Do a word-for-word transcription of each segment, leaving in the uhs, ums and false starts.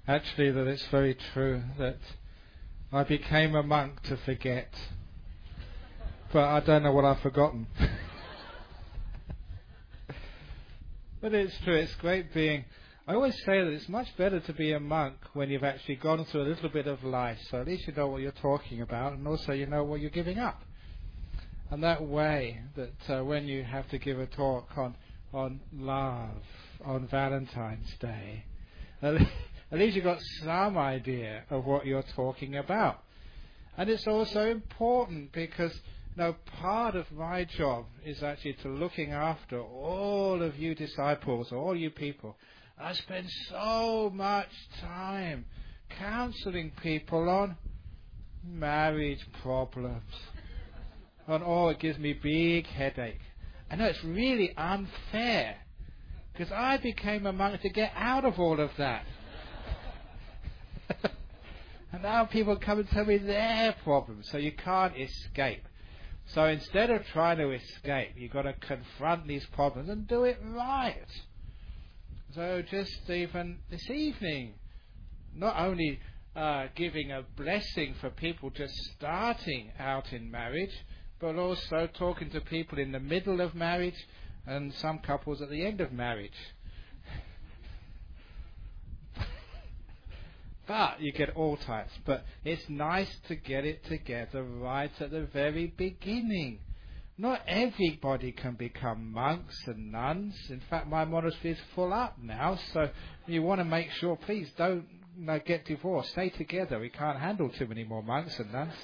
Actually, that it's very true that I became a monk to forget, but I don't know what I've forgotten. But it's true, it's great being... I always say that it's much better to be a monk when you've actually gone through a little bit of life, so at least you know what you're talking about, and also you know what you're giving up. And that way, that uh, when you have to give a talk on, on love, on Valentine's Day, at least, at least you've got some idea of what you're talking about. And it's also important because, you know, part of my job is actually to looking after all of you disciples, all you people. I spend so much time counseling people on marriage problems. And oh, it gives me big headache. I know it's really unfair because I became a monk to get out of all of that. And now people come and tell me their problems, so you can't escape. So instead of trying to escape, you've got to confront these problems and do it right. So just even this evening, not only uh, giving a blessing for people just starting out in marriage, but also talking to people in the middle of marriage and some couples at the end of marriage. But you get all types. But it's nice to get it together right at the very beginning. Not everybody can become monks and nuns. In fact, my monastery is full up now, so you want to make sure, please don't you know, get divorced. Stay together. We can't handle too many more monks and nuns.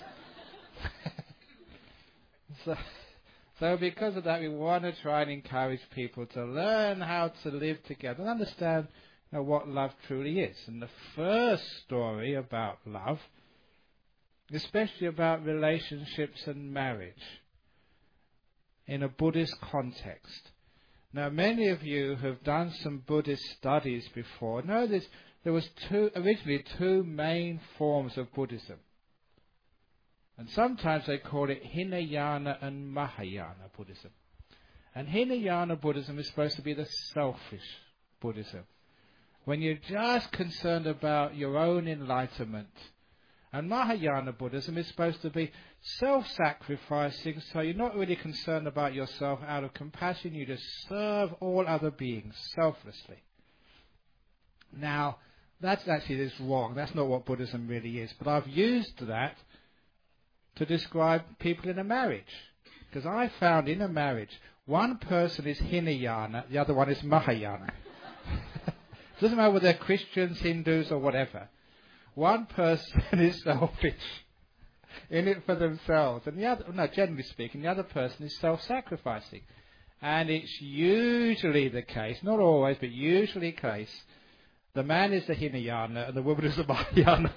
so, so because of that, we want to try and encourage people to learn how to live together and understand you know, what love truly is. And the first story about love, especially about relationships and marriage, in a Buddhist context. Now, many of you have done some Buddhist studies before. Know this, there was two, originally two main forms of Buddhism. And sometimes they call it Hinayana and Mahayana Buddhism. And Hinayana Buddhism is supposed to be the selfish Buddhism, when you're just concerned about your own enlightenment. And Mahayana Buddhism is supposed to be self-sacrificing, so you're not really concerned about yourself. Out of compassion, you just serve all other beings selflessly. Now, that's actually is wrong. That's not what Buddhism really is. But I've used that to describe people in a marriage. Because I found in a marriage, one person is Hinayana, the other one is Mahayana. It doesn't matter whether they're Christians, Hindus, or whatever. One person is selfish, in it for themselves, and the other, no, generally speaking, the other person is self-sacrificing. And it's usually the case, not always, but usually the case, the man is the Hinayana and the woman is the Mahayana.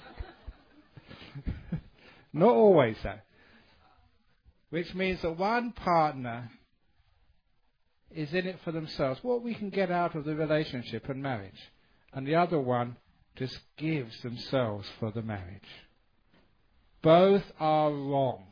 Not always, though. Which means that one partner is in it for themselves, what we can get out of the relationship and marriage, and the other one just gives themselves for the marriage. Both are wrong.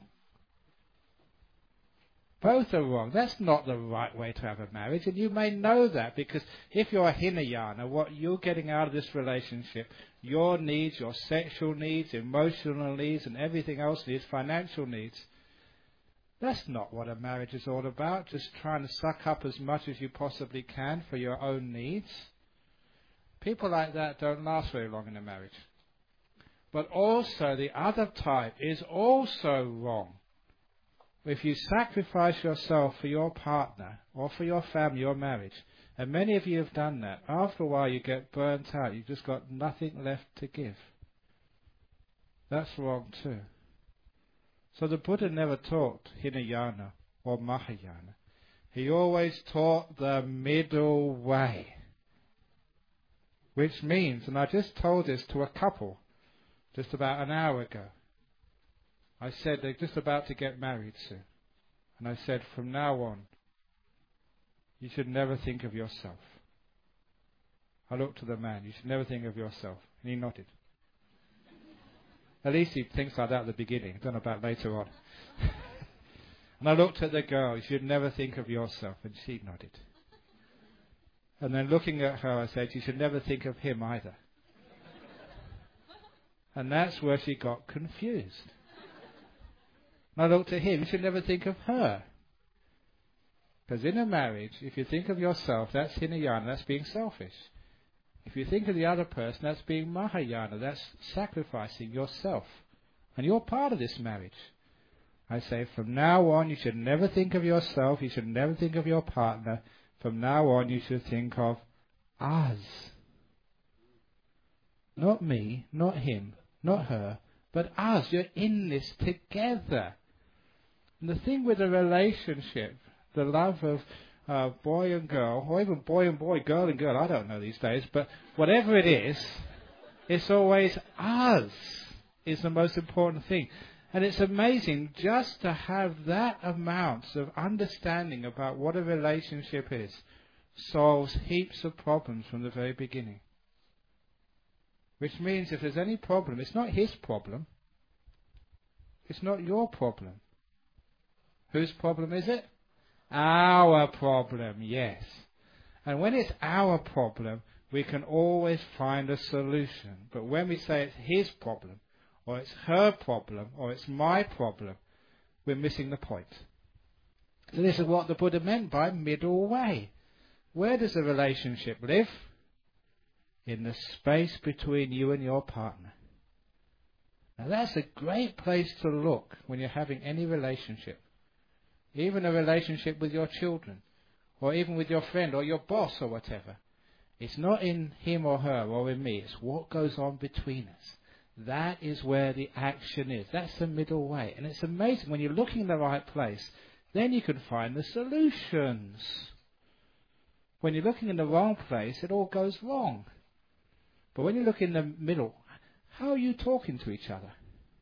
Both are wrong. That's not the right way to have a marriage, and you may know that, because if you're a Hinayana, what you're getting out of this relationship, your needs, your sexual needs, emotional needs, and everything else needs, financial needs, that's not what a marriage is all about, just trying to suck up as much as you possibly can for your own needs. People like that don't last very long in a marriage. But also the other type is also wrong. If you sacrifice yourself for your partner or for your family or marriage, and many of you have done that, after a while you get burnt out. You've just got nothing left to give. That's wrong too. So the Buddha never taught Hinayana or Mahayana. He always taught the middle way. Which means, and I just told this to a couple just about an hour ago. I said they're just about to get married soon. And I said, from now on, you should never think of yourself. I looked to the man, you should never think of yourself. And he nodded. At least he thinks like that at the beginning. I don't know about later on. And I looked at the girl, you should never think of yourself. And she nodded. And then looking at her, I said, you should never think of him either. And that's where she got confused. And I looked at him, you should never think of her. Because in a marriage, if you think of yourself, that's Hinayana, that's being selfish. If you think of the other person, that's being Mahayana, that's sacrificing yourself. And you're part of this marriage. I say, from now on, you should never think of yourself, you should never think of your partner. From now on, you should think of us. Not me, not him, not her, but us. You're in this together. And the thing with a relationship, the love of uh, boy and girl, or even boy and boy, girl and girl, I don't know these days, but whatever it is, it's always us is the most important thing. And it's amazing just to have that amount of understanding about what a relationship is solves heaps of problems from the very beginning. Which means if there's any problem, it's not his problem. It's not your problem. Whose problem is it? Our problem, yes. And when it's our problem, we can always find a solution. But when we say it's his problem, or it's her problem, or it's my problem, we're missing the point. So this is what the Buddha meant by middle way. Where does a relationship live? In the space between you and your partner. Now that's a great place to look when you're having any relationship. Even a relationship with your children, or even with your friend, or your boss, or whatever. It's not in him or her, or in me. It's what goes on between us. That is where the action is. That's the middle way. And it's amazing when you're looking in the right place, then you can find the solutions. When you're looking in the wrong place, it all goes wrong. But when you look in the middle, how are you talking to each other?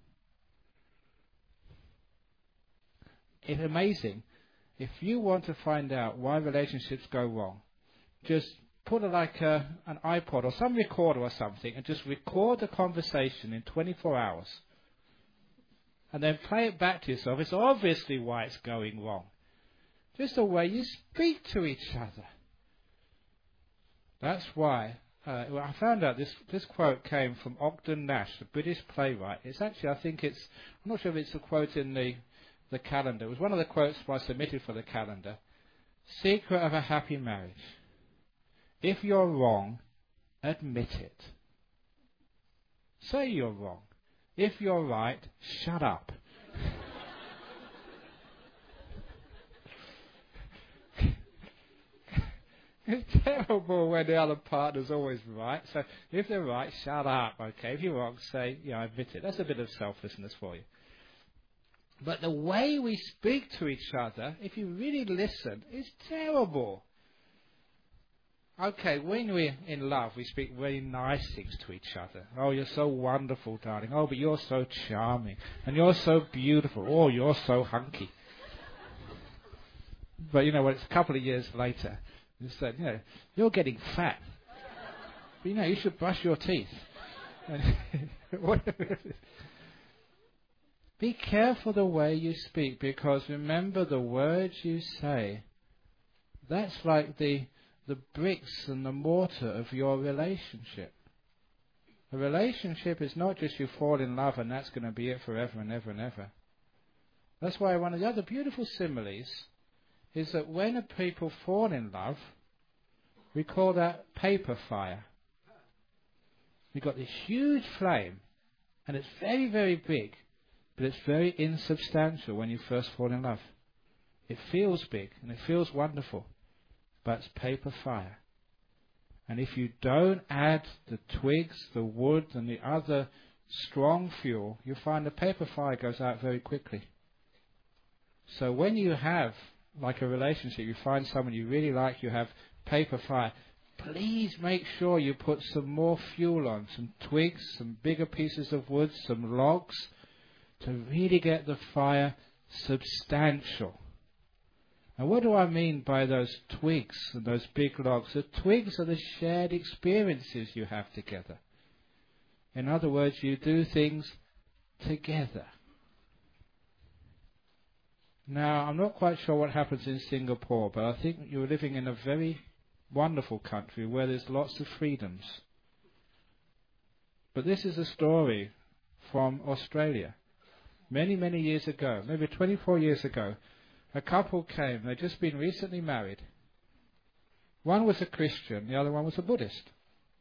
It's amazing. If you want to find out why relationships go wrong, just put a, like a, an iPod or some recorder or something and just record the conversation in twenty-four hours. And then play it back to yourself. It's obviously why it's going wrong. Just the way you speak to each other. That's why. Uh, well, I found out this this quote came from Ogden Nash, the British playwright. It's actually, I think it's, I'm not sure if it's a quote in the, the calendar. It was one of the quotes I submitted for the calendar. Secret of a happy marriage. If you're wrong, admit it. Say you're wrong. If you're right, shut up. It's terrible when the other partner's always right. So if they're right, shut up, okay? If you're wrong, say, yeah, I admit it. That's a bit of selflessness for you. But the way we speak to each other, if you really listen, is terrible. Okay, when we're in love, we speak very nice things to each other. Oh, you're so wonderful, darling. Oh, but you're so charming. And you're so beautiful. Oh, you're so hunky. But, you know, when it's a couple of years later, you said, you know, you're getting fat. But, you know, you should brush your teeth. Be careful the way you speak, because remember the words you say. That's like the the bricks and the mortar of your relationship. A relationship is not just you fall in love and that's going to be it forever and ever and ever. That's why one of the other beautiful similes is that when a people fall in love, we call that paper fire. You've got this huge flame, and it's very, very big, but it's very insubstantial when you first fall in love. It feels big, and it feels wonderful, but it's paper fire. And if you don't add the twigs, the wood, and the other strong fuel, you find the paper fire goes out very quickly. So when you have, like a relationship, you find someone you really like, you have paper fire, please make sure you put some more fuel on, some twigs, some bigger pieces of wood, some logs, to really get the fire substantial. And what do I mean by those twigs and those big logs? The twigs are the shared experiences you have together. In other words, you do things together. Now, I'm not quite sure what happens in Singapore, but I think you're living in a very wonderful country where there's lots of freedoms. But this is a story from Australia. Many, many years ago, maybe twenty-four years ago, a couple came. They'd just been recently married. One was a Christian, the other one was a Buddhist.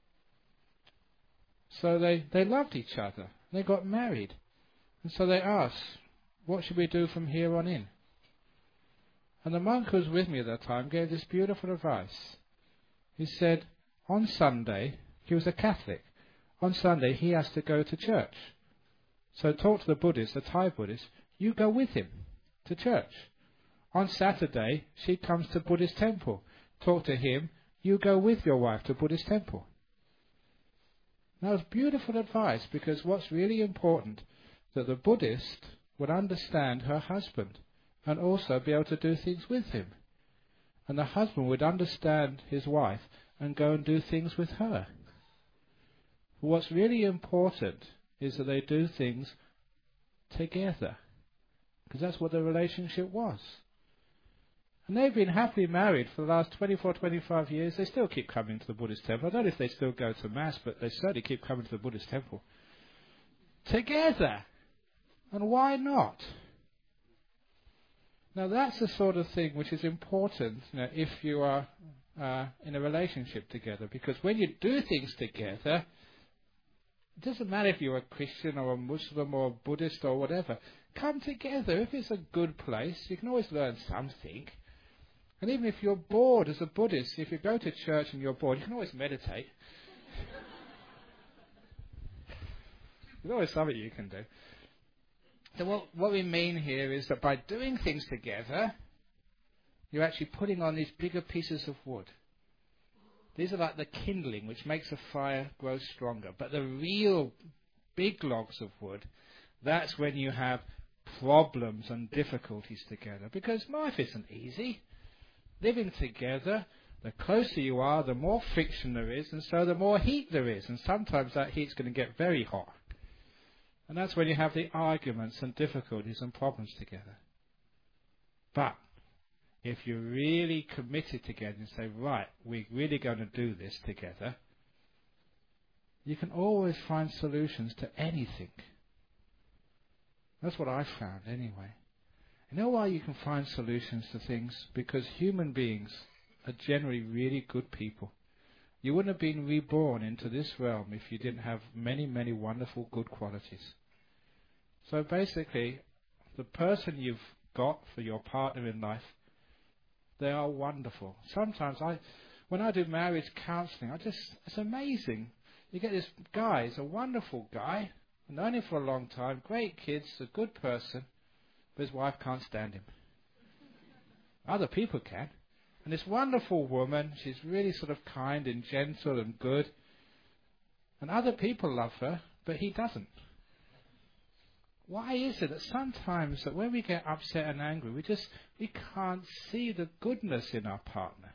So they, they loved each other. They got married. And so they asked, what should we do from here on in? And the monk who was with me at that time gave this beautiful advice. He said, on Sunday, he was a Catholic, on Sunday he has to go to church. So talk to the Buddhist, the Thai Buddhist, you go with him to church. On Saturday, she comes to Buddhist temple. Talk to him, you go with your wife to Buddhist temple. That was beautiful advice, because what's really important, that the Buddhist would understand her husband and also be able to do things with him. And the husband would understand his wife and go and do things with her. What's really important is that they do things together, because that's what the relationship was. And they've been happily married for the last twenty-four, twenty-five years. They still keep coming to the Buddhist temple. I don't know if they still go to Mass, but they certainly keep coming to the Buddhist temple. Together. And why not? Now that's the sort of thing which is important, you know, if you are uh, in a relationship together. Because when you do things together, it doesn't matter if you're a Christian or a Muslim or a Buddhist or whatever. Come together. If it's a good place, you can always learn something. And even if you're bored as a Buddhist, if you go to church and you're bored, you can always meditate. There's always something you can do. So what, what we mean here is that by doing things together, you're actually putting on these bigger pieces of wood. These are like the kindling which makes a fire grow stronger. But the real big logs of wood, that's when you have problems and difficulties together. Because life isn't easy. Living together, the closer you are, the more friction there is, and so the more heat there is. And sometimes that heat's going to get very hot. And that's when you have the arguments and difficulties and problems together. But if you're really committed together and say, right, we're really going to do this together, you can always find solutions to anything. That's what I've found anyway. You know why you can find solutions to things? Because human beings are generally really good people. You wouldn't have been reborn into this realm if you didn't have many, many wonderful good qualities. So basically, the person you've got for your partner in life, they are wonderful. Sometimes I, when I do marriage counselling, I just, it's amazing. You get this guy, he's a wonderful guy, I've known him for a long time, great kids, a good person, but his wife can't stand him. Other people can. And this wonderful woman, she's really sort of kind and gentle and good. And other people love her, but he doesn't. Why is it that sometimes that when we get upset and angry, we just, we can't see the goodness in our partner?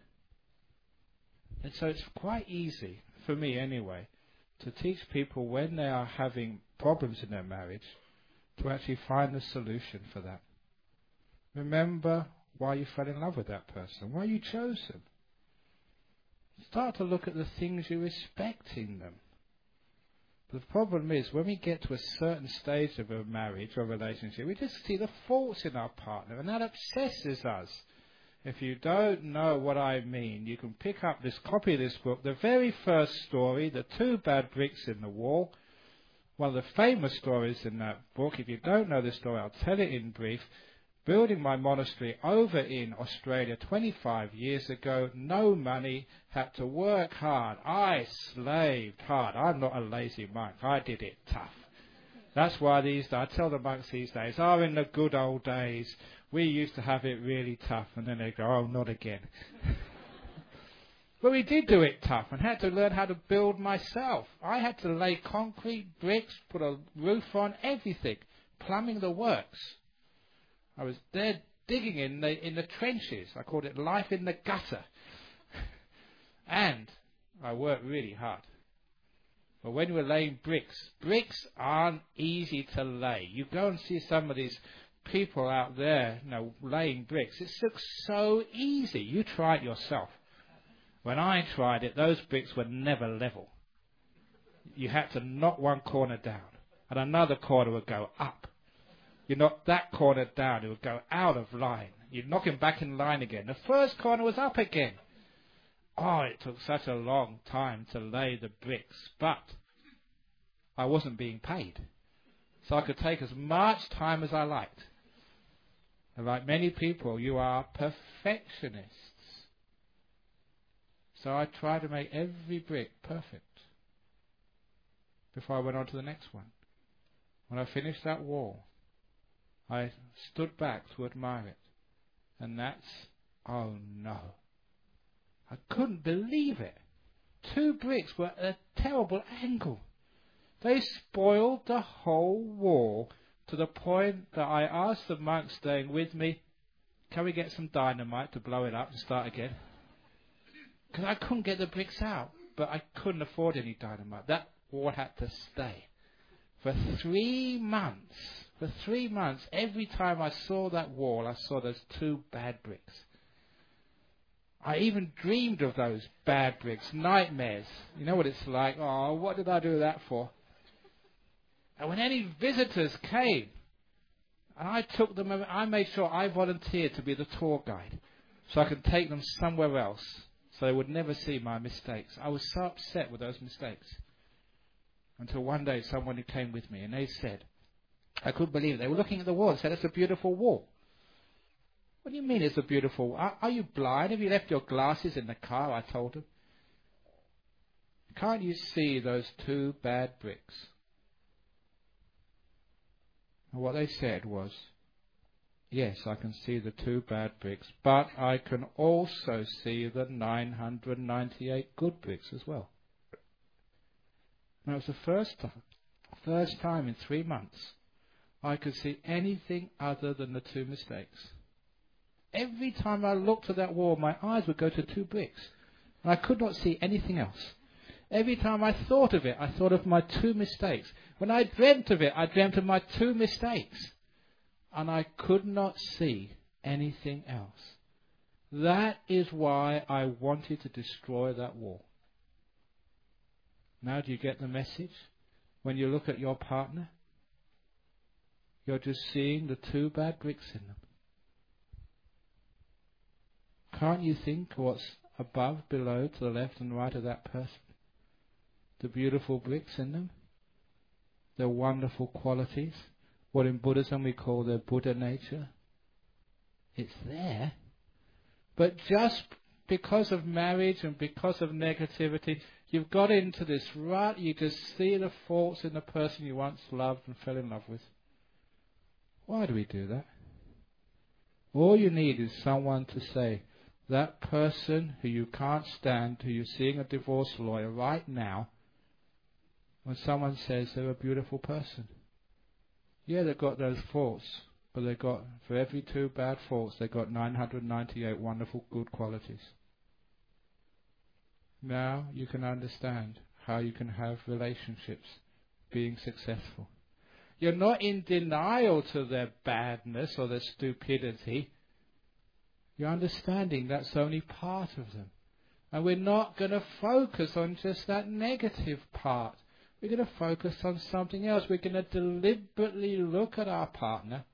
And so it's quite easy, for me anyway, to teach people when they are having problems in their marriage, to actually find the solution for that. Remember why you fell in love with that person, why you chose them. Start to look at the things you respect in them. But the problem is, when we get to a certain stage of a marriage or relationship, we just see the faults in our partner, and that obsesses us. If you don't know what I mean, you can pick up this copy of this book, the very first story, The Two Bad Bricks in the Wall. One of the famous stories in that book. If you don't know the story, I'll tell it in brief. Building my monastery over in Australia twenty-five years ago, no money, had to work hard. I slaved hard. I'm not a lazy monk. I did it tough. That's why these, I tell the monks these days, oh, in the good old days, we used to have it really tough. And then they go, oh, not again. But we did do it tough and had to learn how to build myself. I had to lay concrete, bricks, put a roof on, everything, plumbing the works. I was there digging in the in the trenches. I called it life in the gutter. And I worked really hard. But when we're laying bricks, bricks aren't easy to lay. You go and see some of these people out there, you know, laying bricks. It looks so easy. You try it yourself. When I tried it, those bricks were never level. You had to knock one corner down. and another corner would go up. You knock that corner down, it would go out of line. You'd knock him back in line again. The first corner was up again. Oh, it took such a long time to lay the bricks, but I wasn't being paid. So I could take as much time as I liked. And like many people, you are perfectionists. So I tried to make every brick perfect before I went on to the next one. When I finished that wall, I stood back to admire it. And that's, oh no. I couldn't believe it. Two bricks were at a terrible angle. They spoiled the whole wall to the point that I asked the monks staying with me, can we get some dynamite to blow it up and start again? Because I couldn't get the bricks out, but I couldn't afford any dynamite. That wall had to stay. For three months, for three months, every time I saw that wall, I saw those two bad bricks. I even dreamed of those bad bricks, nightmares. You know what it's like? Oh, what did I do that for? And when any visitors came, and I took them, I made sure I volunteered to be the tour guide, so I could take them somewhere else, so they would never see my mistakes. I was so upset with those mistakes. Until one day someone who came with me, and they said, I couldn't believe it. They were looking at the wall and said, it's a beautiful wall. What do you mean it's a beautiful wall? Are, are you blind? Have you left your glasses in the car? I told them. Can't you see those two bad bricks? And what they said was, yes, I can see the two bad bricks, but I can also see the nine hundred ninety-eight good bricks as well. And it was the first time, first time in three months I could see anything other than the two mistakes. Every time I looked at that wall, my eyes would go to two bricks, and I could not see anything else. Every time I thought of it, I thought of my two mistakes. When I dreamt of it, I dreamt of my two mistakes, and I could not see anything else. That is why I wanted to destroy that wall. Now do you get the message? When you look at your partner, you're just seeing the two bad bricks in them. Can't you think what's above, below, to the left and right of that person? The beautiful bricks in them, their wonderful qualities, what in Buddhism we call their Buddha nature. It's there. But just because of marriage and because of negativity, you've got into this rut. You just see the faults in the person you once loved and fell in love with. Why do we do that? All you need is someone to say, that person who you can't stand, who you're seeing a divorce lawyer right now, when someone says they're a beautiful person. Yeah, they've got those faults, but they've got, for every two bad faults, they've got nine hundred ninety-eight wonderful good qualities. Now you can understand how you can have relationships being successful. You're not in denial to their badness or their stupidity. You're understanding that's only part of them. And we're not going to focus on just that negative part. We're going to focus on something else. We're going to deliberately look at our partner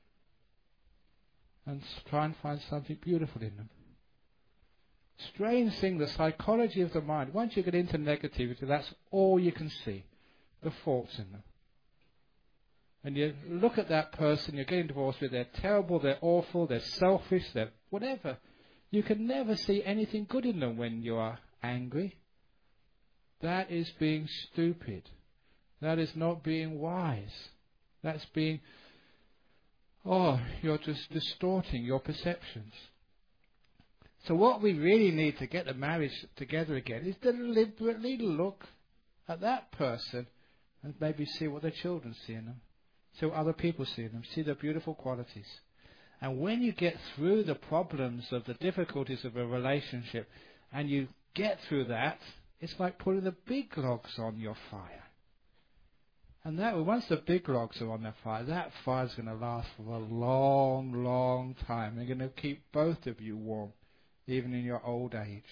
and try and find something beautiful in them. Strange thing, the psychology of the mind. Once you get into negativity, that's all you can see, the faults in them. And you look at that person you're getting divorced with, they're terrible, they're awful, they're selfish, they're whatever. You can never see anything good in them when you are angry. That is being stupid. That is not being wise. That's being, oh, you're just distorting your perceptions. So what we really need to get the marriage together again is deliberately look at that person and maybe see what their children see in them. See what other people see in them. See their beautiful qualities. And when you get through the problems of the difficulties of a relationship and you get through that, it's like putting the big logs on your fire. And that once the big logs are on the fire, that fire's going to last for a long, long time. They're going to keep both of you warm, even in your old age.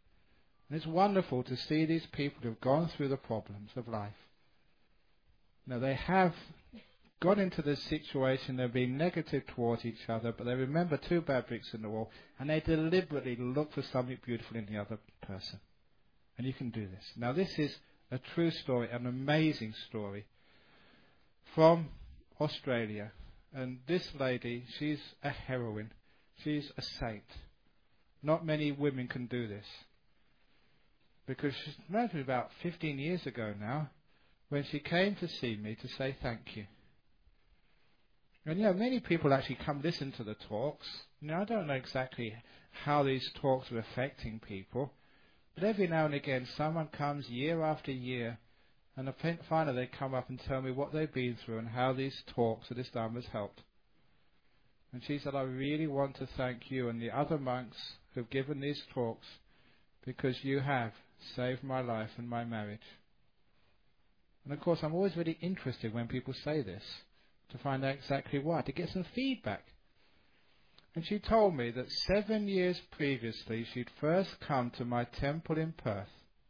And it's wonderful to see these people who've gone through the problems of life. you know, they have got into this situation, they're being negative towards each other, but they remember two bad bricks in the wall, and they deliberately look for something beautiful in the other person. And you can do this. Now, this is a true story, an amazing story from Australia. And this lady, she's a heroine. She's a saint. Not many women can do this. Because she's married me about fifteen years ago now, when she came to see me to say thank you. And, you know, many people actually come listen to the talks. Now, I don't know exactly how these talks are affecting people, but every now and again someone comes year after year, and finally they come up and tell me what they've been through and how these talks or this Dharma has helped. And she said, I really want to thank you and the other monks who've given these talks, because you have saved my life and my marriage. And of course, I'm always really interested when people say this, to find out exactly why, to get some feedback. And she told me that seven years previously she'd first come to my temple in Perth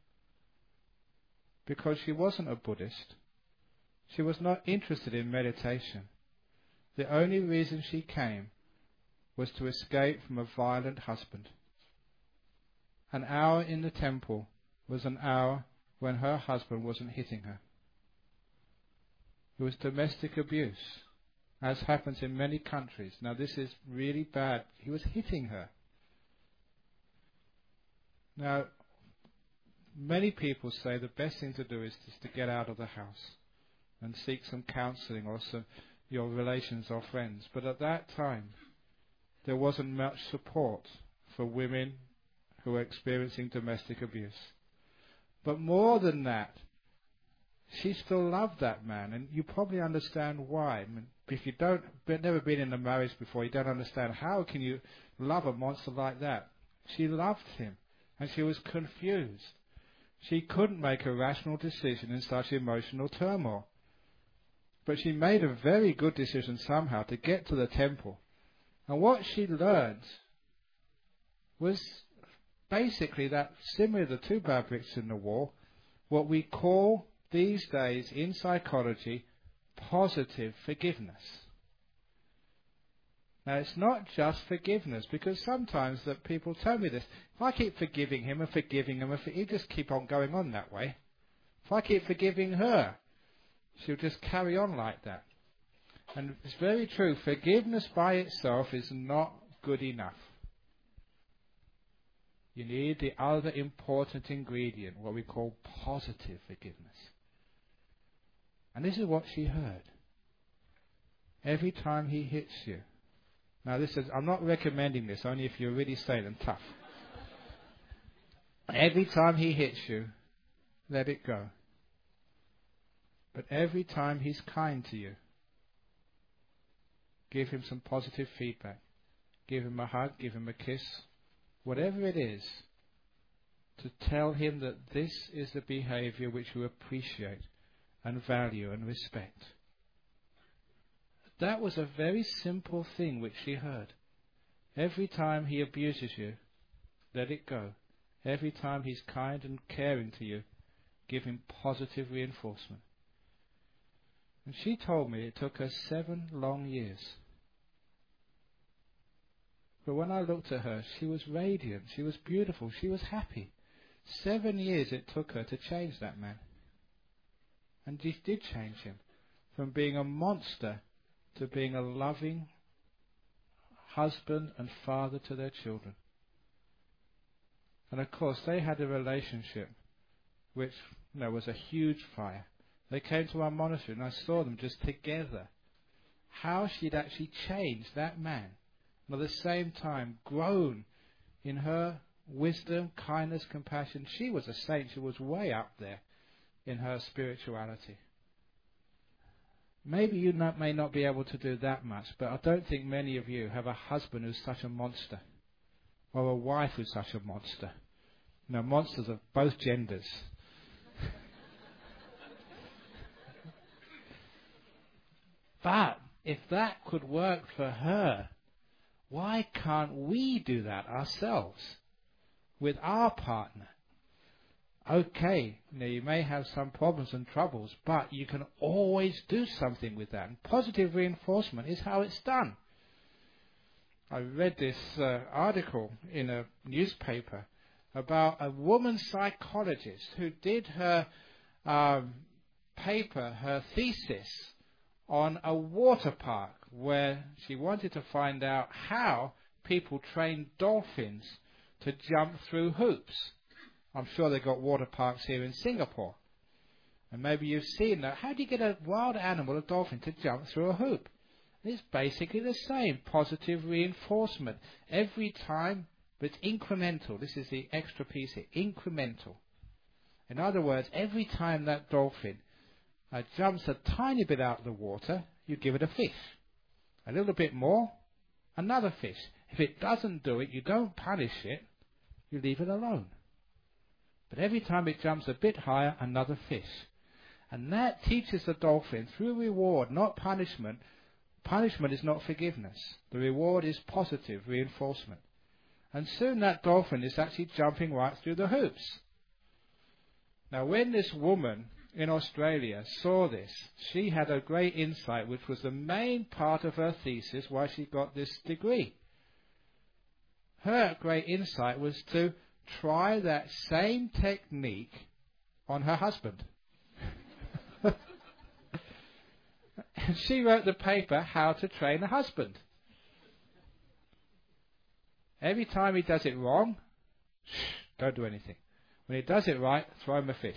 because she wasn't a Buddhist. She was not interested in meditation. The only reason she came was to escape from a violent husband. An hour in the temple was an hour when her husband wasn't hitting her. It was domestic abuse, as happens in many countries. Now, this is really bad. He was hitting her. Now, many people say the best thing to do is just to get out of the house and seek some counselling or some your relations or friends. But at that time, there wasn't much support for women who were experiencing domestic abuse. But more than that, she still loved that man, and you probably understand why. I mean, if you don't, never been in a marriage before, you don't understand how can you love a monster like that. She loved him, and she was confused. She couldn't make a rational decision in such emotional turmoil. But she made a very good decision somehow to get to the temple. And what she learned was basically that, similar to the two bad bricks in the wall, what we call these days in psychology positive forgiveness. Now, it's not just forgiveness, because sometimes that people tell me this. If I keep forgiving him and forgiving him, and he just keep on going on that way. If I keep forgiving her, she'll just carry on like that. And it's very true. Forgiveness by itself is not good enough. You need the other important ingredient, what we call positive forgiveness. And this is what she heard. Every time he hits you. Now this is, I'm not recommending this, only if you're really sane and tough. Every time he hits you, let it go. But every time he's kind to you, give him some positive feedback. Give him a hug, give him a kiss, whatever it is, to tell him that this is the behavior which you appreciate and value and respect. That was a very simple thing which she heard. Every time he abuses you, let it go. Every time he's kind and caring to you, give him positive reinforcement. And she told me it took her seven long years. But when I looked at her, she was radiant, she was beautiful, she was happy. Seven years it took her to change that man. And she did change him from being a monster to being a loving husband and father to their children. And of course, they had a relationship which, you know, was a huge fire. They came to our monastery and I saw them just together. How she'd actually changed that man. And at the same time, grown in her wisdom, kindness, compassion. She was a saint. She was way up there in her spirituality. Maybe you not, may not be able to do that much, but I don't think many of you have a husband who's such a monster, or a wife who's such a monster. You know, monsters of both genders. But if that could work for her, why can't we do that ourselves with our partner? Okay, you know, you may have some problems and troubles, but you can always do something with that. And positive reinforcement is how it's done. I read this uh, article in a newspaper about a woman psychologist who did her um, paper, her thesis, on a water park where she wanted to find out how people train dolphins to jump through hoops. I'm sure they've got water parks here in Singapore. And maybe you've seen that. How do you get a wild animal, a dolphin, to jump through a hoop? It's basically the same, positive reinforcement. Every time, but it's incremental. This is the extra piece here, incremental. In other words, every time that dolphin uh, jumps a tiny bit out of the water, you give it a fish. A little bit more, another fish. If it doesn't do it, you don't punish it, you leave it alone. But every time it jumps a bit higher, another fish. And that teaches the dolphin, through reward, not punishment. Punishment is not forgiveness. The reward is positive reinforcement. And soon that dolphin is actually jumping right through the hoops. Now, when this woman in Australia saw this, she had a great insight, which was the main part of her thesis, why she got this degree. Her great insight was to try that same technique on her husband. And she wrote the paper, How to Train a Husband. Every time he does it wrong, shh, don't do anything. When he does it right, throw him a fish.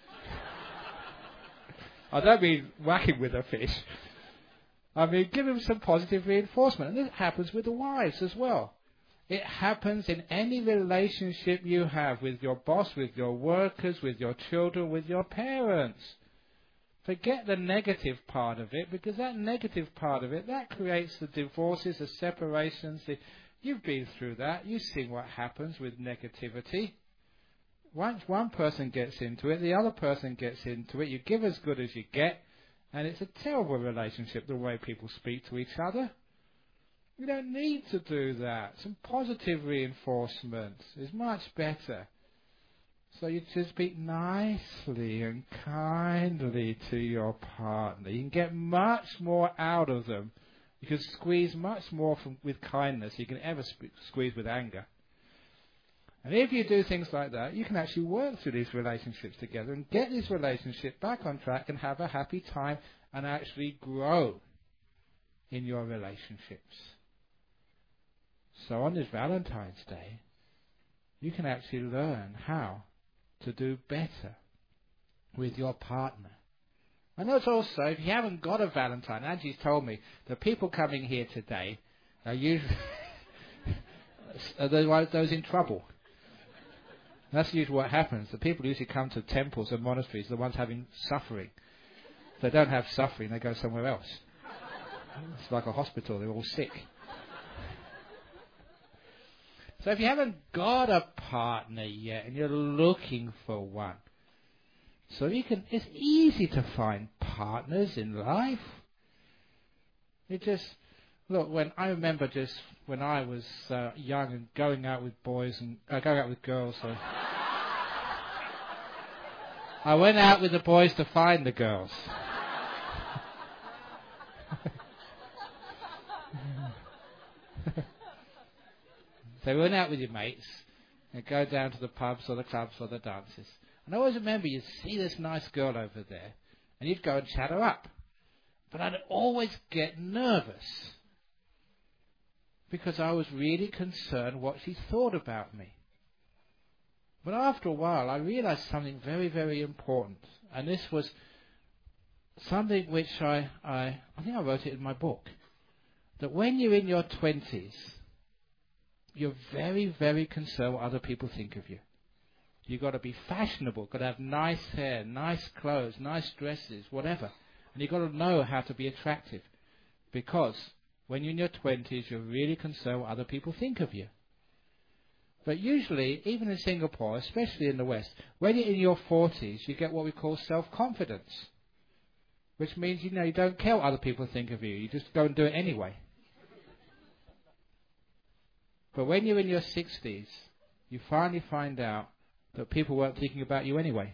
I don't mean whacking with a fish. I mean, give him some positive reinforcement. And this happens with the wives as well. It happens in any relationship you have with your boss, with your workers, with your children, with your parents. Forget the negative part of it, because that negative part of it, that creates the divorces, the separations. The, you've been through that. You've seen what happens with negativity. Once one person gets into it, the other person gets into it. You give as good as you get, and it's a terrible relationship, the way people speak to each other. You don't need to do that. Some positive reinforcement is much better. So you just speak nicely and kindly to your partner. You can get much more out of them. You can squeeze much more from, with kindness than you can ever sp- squeeze with anger. And if you do things like that, you can actually work through these relationships together and get this relationship back on track and have a happy time and actually grow in your relationships. So on this Valentine's Day, you can actually learn how to do better with your partner. And that's also, if you haven't got a Valentine, Angie's told me, the people coming here today are usually are those in trouble. That's usually what happens. The people who usually come to temples and monasteries are the ones having suffering. If they don't have suffering, they go somewhere else. It's like a hospital, they're all sick. So if you haven't got a partner yet and you're looking for one, so you can, it's easy to find partners in life. You just, look, when I remember just when I was uh, young and going out with boys and uh, going out with girls, so I went out with the boys to find the girls. So we went out with your mates and go down to the pubs or the clubs or the dances. And I always remember you'd see this nice girl over there and you'd go and chat her up. But I'd always get nervous because I was really concerned what she thought about me. But after a while I realized something very, very important. And this was something which I, I, I think I wrote it in my book. That when you're in your twenties, you're very, very concerned what other people think of you. You've got to be fashionable, got to have nice hair, nice clothes, nice dresses, whatever. And you've got to know how to be attractive. Because when you're in your twenties, you're really concerned what other people think of you. But usually, even in Singapore, especially in the West, when you're in your forties, you get what we call self-confidence. Which means, you know, you don't care what other people think of you. You just go and do it anyway. But when you're in your sixties, you finally find out that people weren't thinking about you anyway.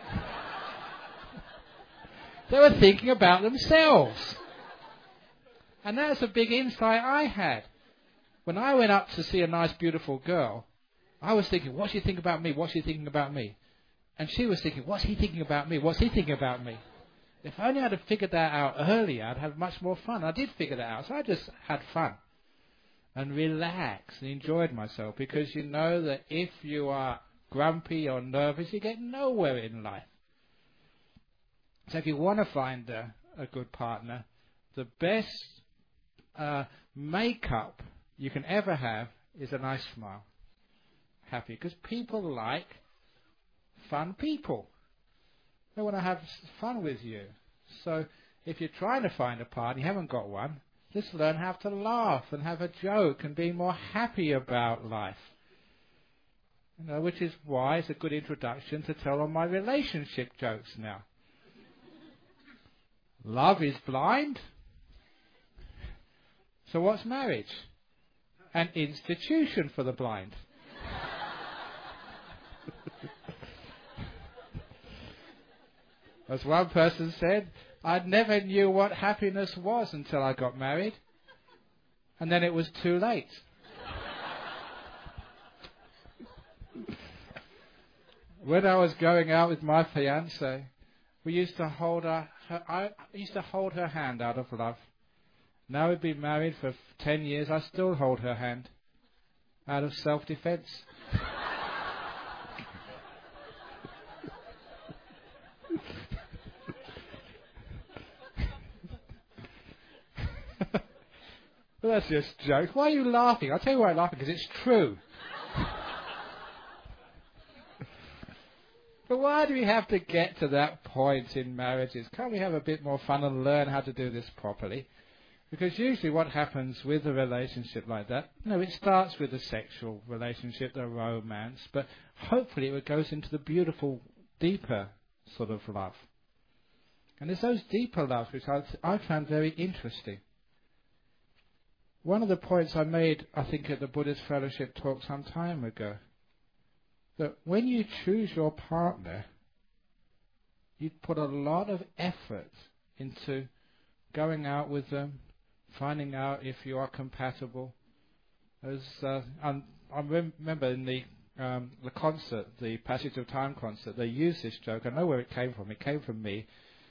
They were thinking about themselves. And that's a big insight I had. When I went up to see a nice, beautiful girl, I was thinking, what's she thinking about me? What's she thinking about me? And she was thinking, what's he thinking about me? What's he thinking about me? If only I'd have figured that out earlier, I'd have much more fun. I did figure that out, so I just had fun and relaxed and enjoyed myself, because you know that if you are grumpy or nervous, you get nowhere in life. So if you want to find a, a good partner, the best uh, makeup you can ever have is a nice smile. Happy, because people like fun people. They want to have fun with you. So if you're trying to find a partner, you haven't got one, just learn how to laugh and have a joke and be more happy about life. You know, which is why it's a good introduction to tell all my relationship jokes now. Love is blind. So what's marriage? An institution for the blind. As one person said, I never knew what happiness was until I got married. And then it was too late. When I was going out with my fiancée, we used to hold her, her, I used to hold her hand out of love. Now we've been married for ten years, I still hold her hand out of self-defense. Well, that's just a joke. Why are you laughing? I'll tell you why I'm laughing, because it's true. But why do we have to get to that point in marriages? Can't we have a bit more fun and learn how to do this properly? Because usually what happens with a relationship like that, you know, it starts with a sexual relationship, the romance, but hopefully it goes into the beautiful, deeper sort of love. And it's those deeper loves which I, I found very interesting. One of the points I made, I think, at the Buddhist Fellowship talk some time ago, that when you choose your partner, you put a lot of effort into going out with them, finding out if you are compatible. As uh, I, I remember in the um, the concert, the Passage of Time concert, they used this joke. I know where it came from. It came from me.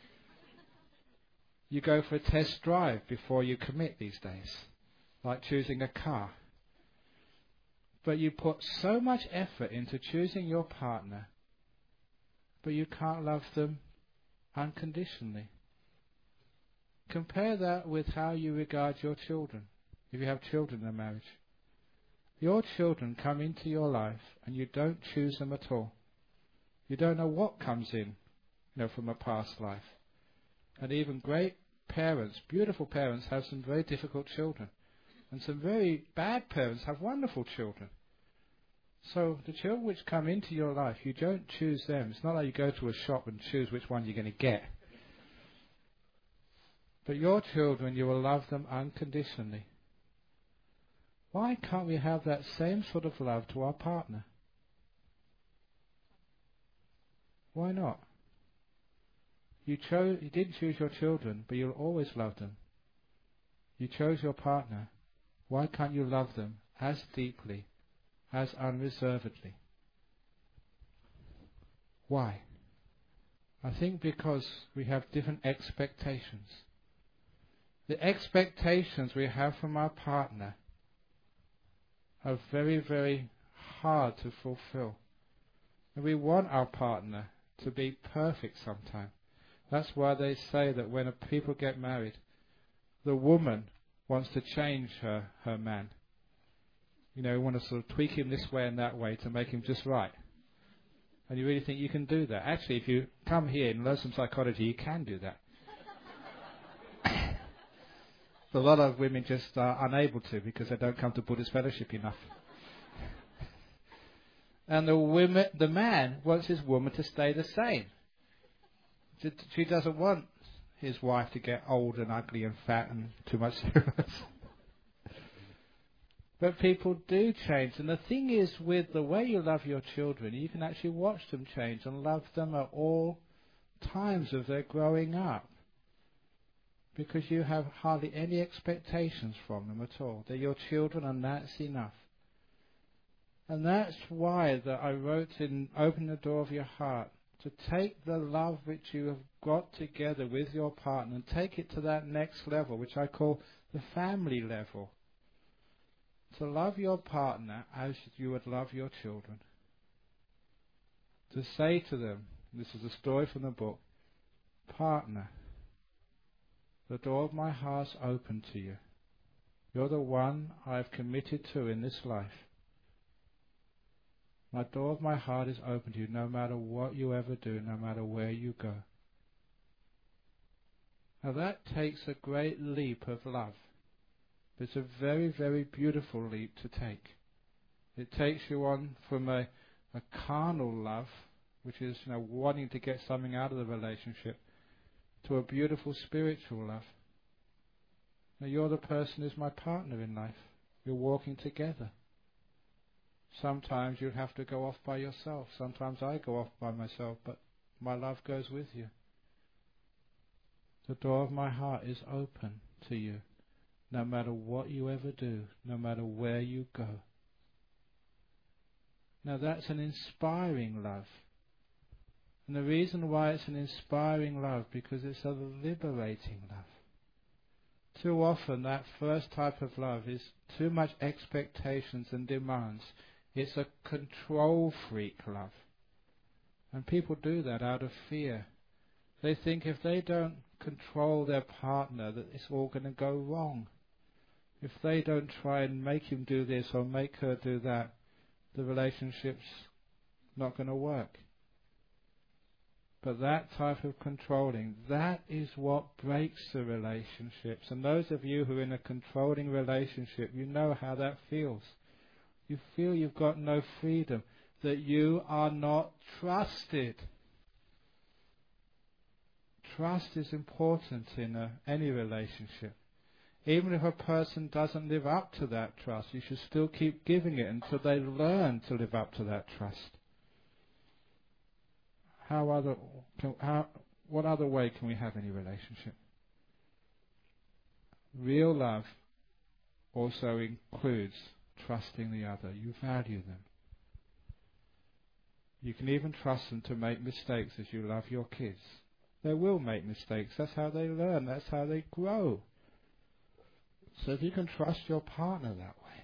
You go for a test drive before you commit these days, like choosing a car. But you put so much effort into choosing your partner, but you can't love them unconditionally. Compare that with how you regard your children, if you have children in a marriage. Your children come into your life and you don't choose them at all. You don't know what comes in, you know, from a past life. And even great parents, beautiful parents, have some very difficult children. And some very bad parents have wonderful children. So the children which come into your life, you don't choose them. It's not like you go to a shop and choose which one you're going to get. But your children, you will love them unconditionally. Why can't we have that same sort of love to our partner? Why not? You chose, you didn't choose your children, but you'll always love them. You chose your partner. Why can't you love them as deeply, as unreservedly? Why? I think because we have different expectations. The expectations we have from our partner are very, very hard to fulfill. And we want our partner to be perfect sometimes. That's why they say that when a people get married, the woman wants to change her, her man. You know, you want to sort of tweak him this way and that way to make him just right. And you really think you can do that. Actually, if you come here and learn some psychology, you can do that. But a lot of women just are unable to because they don't come to Buddhist fellowship enough. And the women, the man wants his woman to stay the same. She doesn't want his wife to get old and ugly and fat and too much serious. But people do change. And the thing is, with the way you love your children, you can actually watch them change and love them at all times of their growing up. Because you have hardly any expectations from them at all. They're your children, and that's enough. And that's why that I wrote in Open the Door of Your Heart, to take the love which you have got together with your partner and take it to that next level, which I call the family level. To love your partner as you would love your children. To say to them, this is a story from the book, partner, the door of my heart's open to you. You're the one I've committed to in this life. My door of my heart is open to you no matter what you ever do, no matter where you go. Now that takes a great leap of love. It's a very, very beautiful leap to take. It takes you on from a, a carnal love, which is, you know, wanting to get something out of the relationship, to a beautiful spiritual love. Now you're the person who's my partner in life. We're walking together. Sometimes you'll have to go off by yourself. Sometimes I go off by myself, but my love goes with you. The door of my heart is open to you, no matter what you ever do, no matter where you go. Now that's an inspiring love. And the reason why it's an inspiring love, because it's a liberating love. Too often that first type of love is too much expectations and demands. It's a control freak love. And people do that out of fear. They think if they don't control their partner that it's all going to go wrong. If they don't try and make him do this or make her do that, the relationship's not going to work. But that type of controlling, that is what breaks the relationships. And those of you who are in a controlling relationship, you know how that feels. You feel you've got no freedom, that you are not trusted. Trust is important in a, any relationship. Even if a person doesn't live up to that trust, you should still keep giving it until they learn to live up to that trust. How other, can, how, what other way can we have any relationship? Real love also includes trusting the other. You value them. You can even trust them to make mistakes as you love your kids. They will make mistakes. That's how they learn. That's how they grow. So if you can trust your partner that way,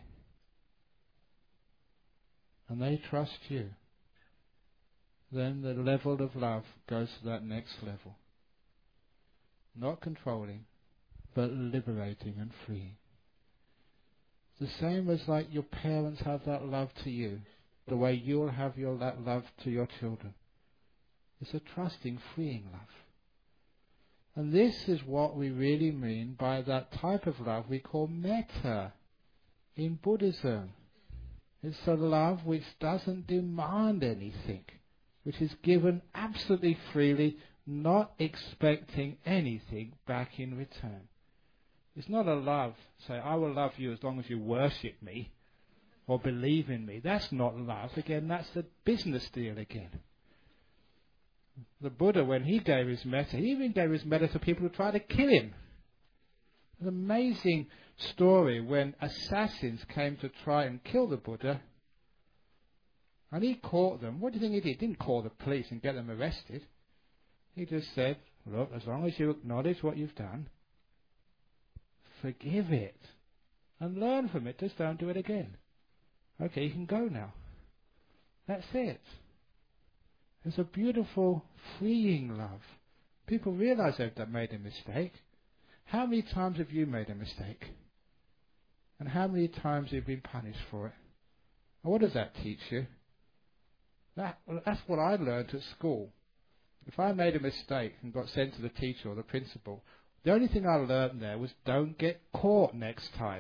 and they trust you, then the level of love goes to that next level. Not controlling, but liberating and freeing. The same as like your parents have that love to you, the way you'll have your that love to your children. It's a trusting, freeing love. And this is what we really mean by that type of love we call metta in Buddhism. It's a love which doesn't demand anything, which is given absolutely freely, not expecting anything back in return. It's not a love, say, I will love you as long as you worship me or believe in me. That's not love. Again, that's the business deal again. The Buddha, when he gave his metta, he even gave his metta to people who tried to kill him. An amazing story when assassins came to try and kill the Buddha, and he caught them. What do you think he did? He didn't call the police and get them arrested. He just said, look, as long as you acknowledge what you've done, forgive it and learn from it. Just don't do it again. Okay, you can go now. That's it. It's a beautiful, freeing love. People realize they've made a mistake. How many times have you made a mistake? And how many times have you been punished for it? And what does that teach you? That, well, that's what I learned at school. If I made a mistake and got sent to the teacher or the principal, the only thing I learned there was don't get caught next time.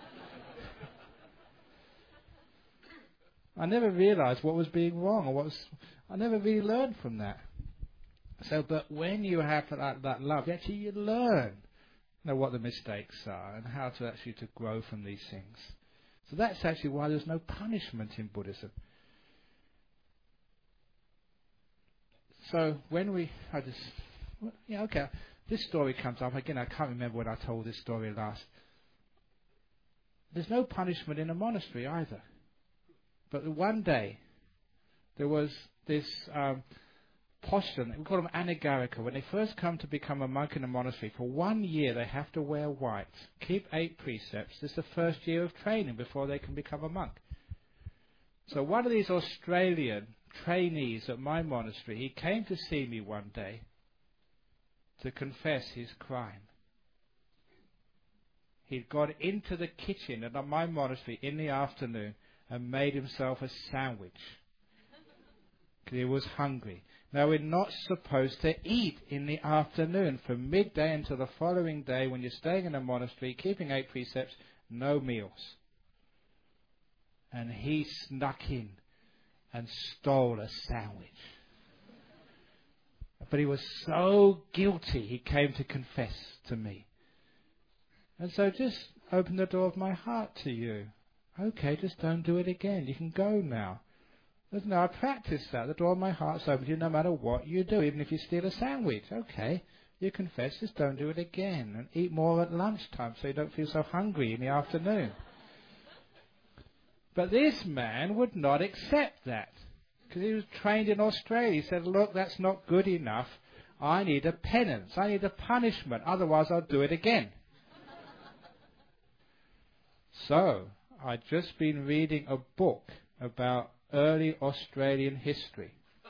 I never realised what was being wrong, or what was. I never really learned from that. So, but when you have that, that love, actually you learn, you know, what the mistakes are and how to actually to grow from these things. So that's actually why there's no punishment in Buddhism. So when we, I just, well, yeah, okay, this story comes up again. I can't remember when I told this story last. There's no punishment in a monastery either. But one day, there was this um, postulant, we call them anagarika. When they first come to become a monk in a monastery, for one year they have to wear white, keep eight precepts. This is the first year of training before they can become a monk. So one of these Australian trainees at my monastery, he came to see me one day to confess his crime. He'd gone into the kitchen at my monastery in the afternoon and made himself a sandwich because he was hungry. Now, we're not supposed to eat in the afternoon from midday until the following day when you're staying in a monastery, keeping eight precepts, no meals. And he snuck in and stole a sandwich. But he was so guilty, he came to confess to me. And so just open the door of my heart to you. Okay, just don't do it again. You can go now. No, I practiced that. The door of my heart's open to you no matter what you do, even if you steal a sandwich. Okay, you confess, just don't do it again. And eat more at lunchtime so you don't feel so hungry in the afternoon. But this man would not accept that because he was trained in Australia. He said, look, that's not good enough. I need a penance. I need a punishment. Otherwise, I'll do it again. So, I'd just been reading a book about early Australian history.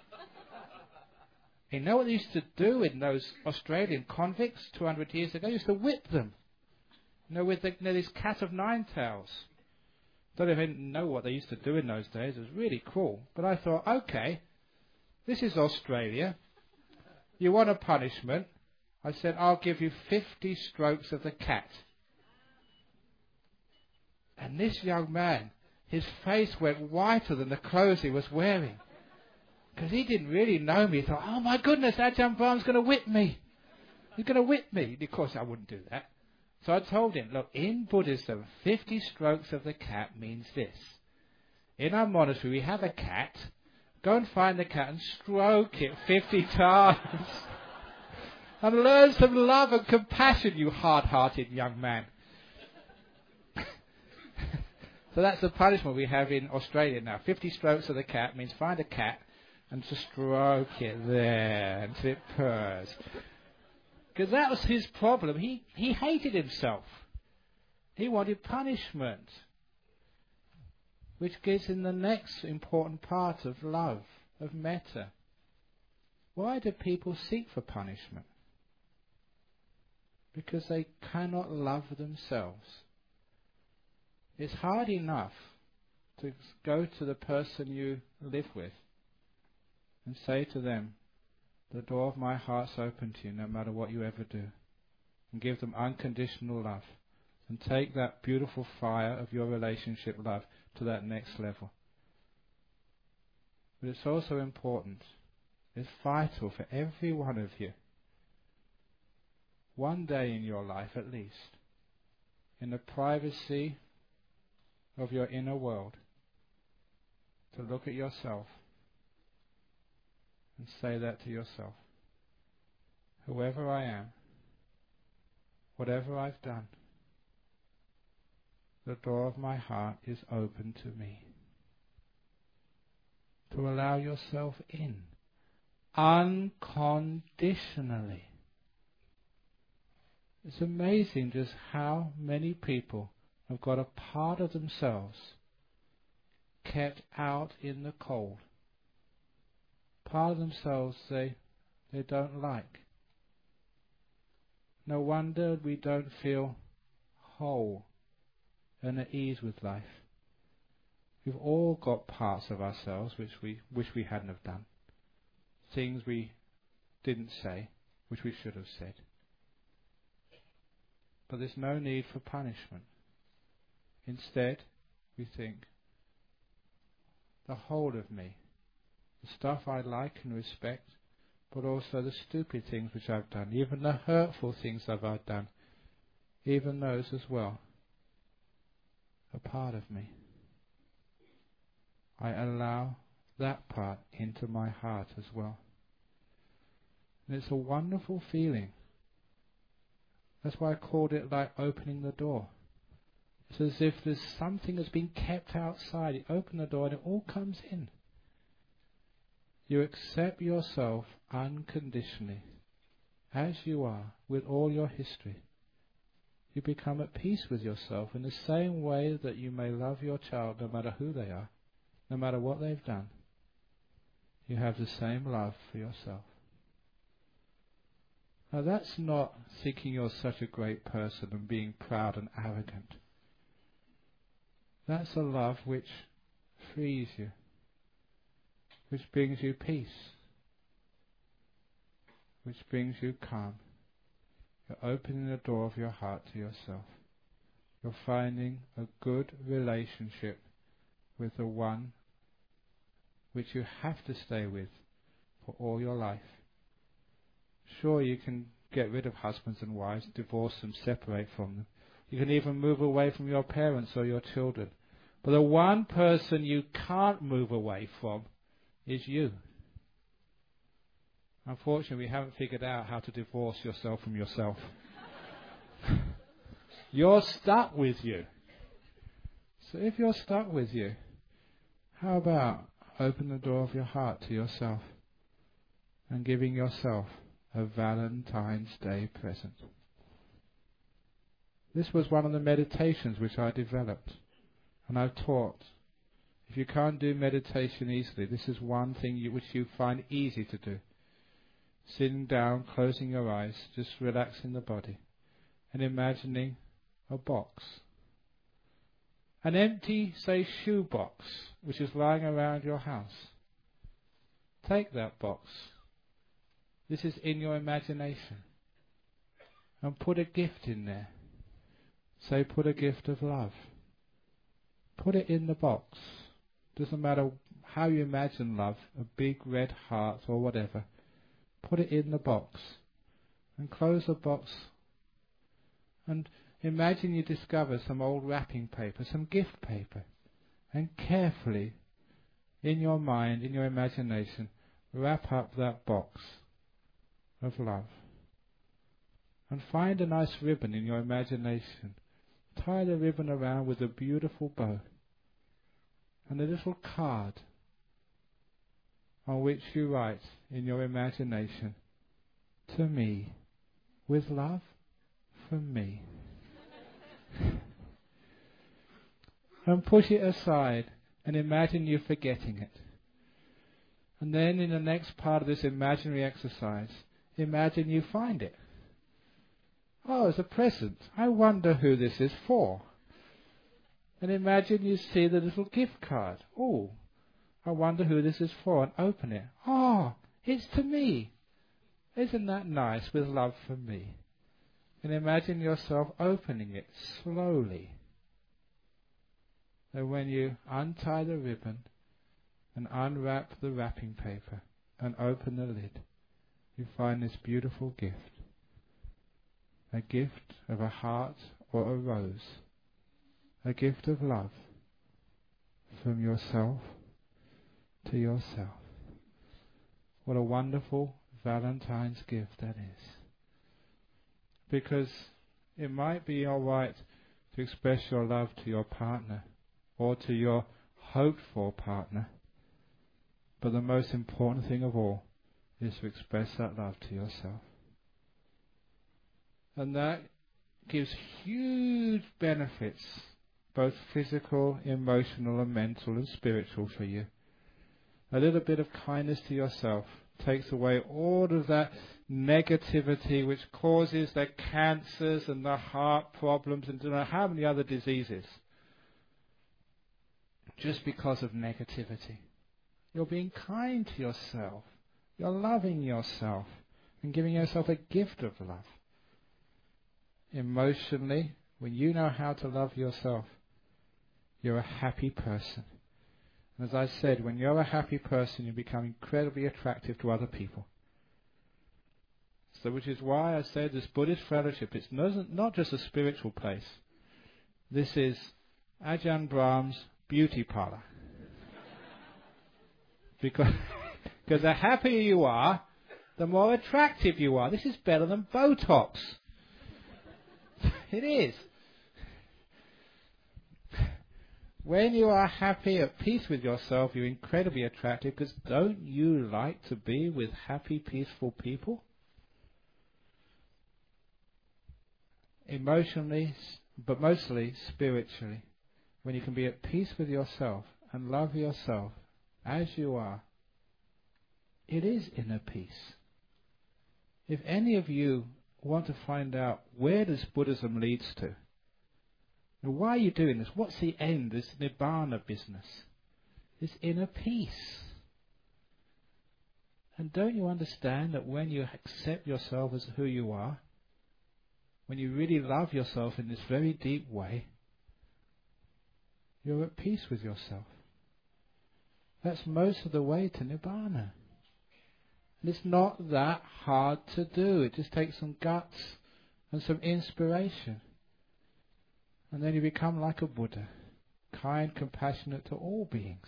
You know what they used to do in those Australian convicts two hundred years ago? They used to whip them. You know, with the, you know, this cat of nine tails. Don't even know what they used to do in those days. It was really cruel. But I thought, okay, this is Australia. You want a punishment? I said, I'll give you fifty strokes of the cat. And this young man, his face went whiter than the clothes he was wearing. Because he didn't really know me. He thought, oh my goodness, Ajahn Brahm's going to whip me. He's going to whip me. Of course, I wouldn't do that. So I told him, look, in Buddhism, fifty strokes of the cat means this. In our monastery, we have a cat. Go and find the cat and stroke it fifty times. And learn some love and compassion, you hard-hearted young man. So that's the punishment we have in Australia now. fifty strokes of the cat means find a cat and to stroke it there until it purrs. Because that was his problem. He, he hated himself. He wanted punishment. Which gives him the next important part of love, of metta. Why do people seek for punishment? Because they cannot love themselves. It's hard enough to go to the person you live with and say to them, the door of my heart's open to you no matter what you ever do. And give them unconditional love. And take that beautiful fire of your relationship love to that next level. But it's also important, it's vital for every one of you, one day in your life at least, in the privacy of your inner world, to look at yourself and say that to yourself. Whoever I am, whatever I've done, the door of my heart is open to me. To allow yourself in unconditionally. It's amazing just how many people have got a part of themselves kept out in the cold. Part of themselves they, they don't like. No wonder we don't feel whole and at ease with life. We've all got parts of ourselves which we wish we hadn't have done. Things we didn't say, which we should have said. But there's no need for punishment. Instead, we think, the whole of me, the stuff I like and respect, but also the stupid things which I've done, even the hurtful things that I've done, even those as well, a part of me. I allow that part into my heart as well. And it's a wonderful feeling. That's why I called it like opening the door. It's as if there's something that's been kept outside. You open the door and it all comes in. You accept yourself unconditionally, as you are, with all your history. You become at peace with yourself in the same way that you may love your child no matter who they are, no matter what they've done. You have the same love for yourself. Now that's not thinking you're such a great person and being proud and arrogant. That's a love which frees you, which brings you peace, which brings you calm. You're opening the door of your heart to yourself. You're finding a good relationship with the one which you have to stay with for all your life. Sure, you can get rid of husbands and wives, divorce them, separate from them. You can even move away from your parents or your children. But the one person you can't move away from is you. Unfortunately, we haven't figured out how to divorce yourself from yourself. You're stuck with you. So if you're stuck with you, how about open the door of your heart to yourself and giving yourself a Valentine's Day present? This was one of the meditations which I developed and I've taught. If you can't do meditation easily, this is one thing you, which you find easy to do. Sitting down, closing your eyes, just relaxing the body and imagining a box. An empty, say, shoe box which is lying around your house. Take that box. This is in your imagination. And put a gift in there. Say, put a gift of love. Put it in the box. Doesn't matter how you imagine love, a big red heart or whatever. Put it in the box. And close the box. And imagine you discover some old wrapping paper, some gift paper. And carefully, in your mind, in your imagination, wrap up that box of love. And find a nice ribbon in your imagination. Tie the ribbon around with a beautiful bow. And a little card on which you write in your imagination, to me, with love, from me. And push it aside and imagine you forgetting it. And then in the next part of this imaginary exercise, imagine you find it. Oh, it's a present. I wonder who this is for. And imagine you see the little gift card. Oh, I wonder who this is for. And open it. Oh, it's to me. Isn't that nice, with love from me? And imagine yourself opening it slowly. And when you untie the ribbon and unwrap the wrapping paper and open the lid, you find this beautiful gift. A gift of a heart or a rose. A gift of love from yourself to yourself. What a wonderful Valentine's gift that is. Because it might be all right to express your love to your partner or to your hoped-for partner, but the most important thing of all is to express that love to yourself. And that gives huge benefits, both physical, emotional and mental and spiritual for you. A little bit of kindness to yourself takes away all of that negativity which causes the cancers and the heart problems and don't know how many other diseases. Just because of negativity. You're being kind to yourself. You're loving yourself and giving yourself a gift of love. Emotionally, when you know how to love yourself, you're a happy person. And as I said, when you're a happy person, you become incredibly attractive to other people. So which is why I said this Buddhist fellowship, it's not just a spiritual place. This is Ajahn Brahm's beauty parlor. Because because the happier you are, the more attractive you are. This is better than Botox. It is. When you are happy, at peace with yourself, you're incredibly attractive, because don't you like to be with happy, peaceful people? Emotionally, but mostly spiritually. When you can be at peace with yourself and love yourself as you are, it is inner peace. If any of you want to find out where this Buddhism leads to, and why are you doing this? What's the end? This Nibbana business. This inner peace. And don't you understand that when you accept yourself as who you are, when you really love yourself in this very deep way, you're at peace with yourself. That's most of the way to Nibbana. And it's not that hard to do. It just takes some guts and some inspiration. And then you become like a Buddha, kind, compassionate to all beings.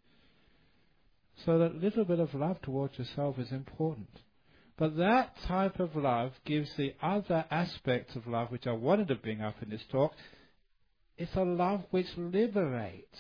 So that little bit of love towards yourself is important. But that type of love gives the other aspects of love, which I wanted to bring up in this talk. It's a love which liberates.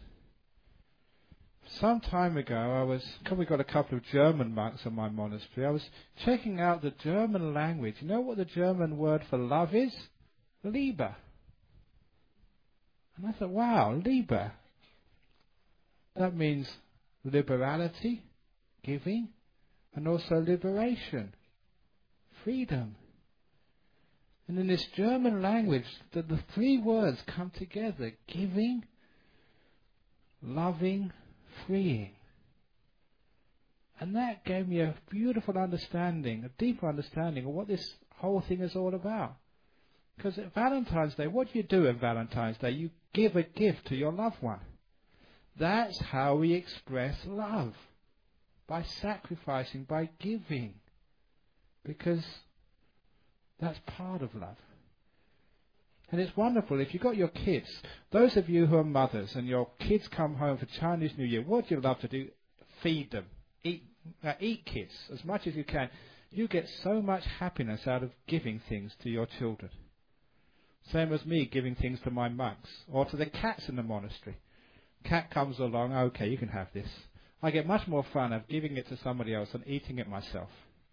Some time ago, I was, because we got a couple of German monks in my monastery, I was checking out the German language. You know what the German word for love is? Liebe. And I thought, wow, Liebe. That means liberality, giving, and also liberation, freedom. And in this German language, the, the three words come together: giving, loving, freeing. And that gave me a beautiful understanding, a deeper understanding of what this whole thing is all about. Because at Valentine's Day, what do you do on Valentine's Day? You give a gift to your loved one. That's how we express love. By sacrificing, by giving. Because that's part of love. And it's wonderful, if you've got your kids, those of you who are mothers and your kids come home for Chinese New Year, what do you love to do? Feed them. Eat, uh, eat kids as much as you can. You get so much happiness out of giving things to your children. Same as me giving things to my monks or to the cats in the monastery. Cat comes along, okay, you can have this. I get much more fun of giving it to somebody else than eating it myself.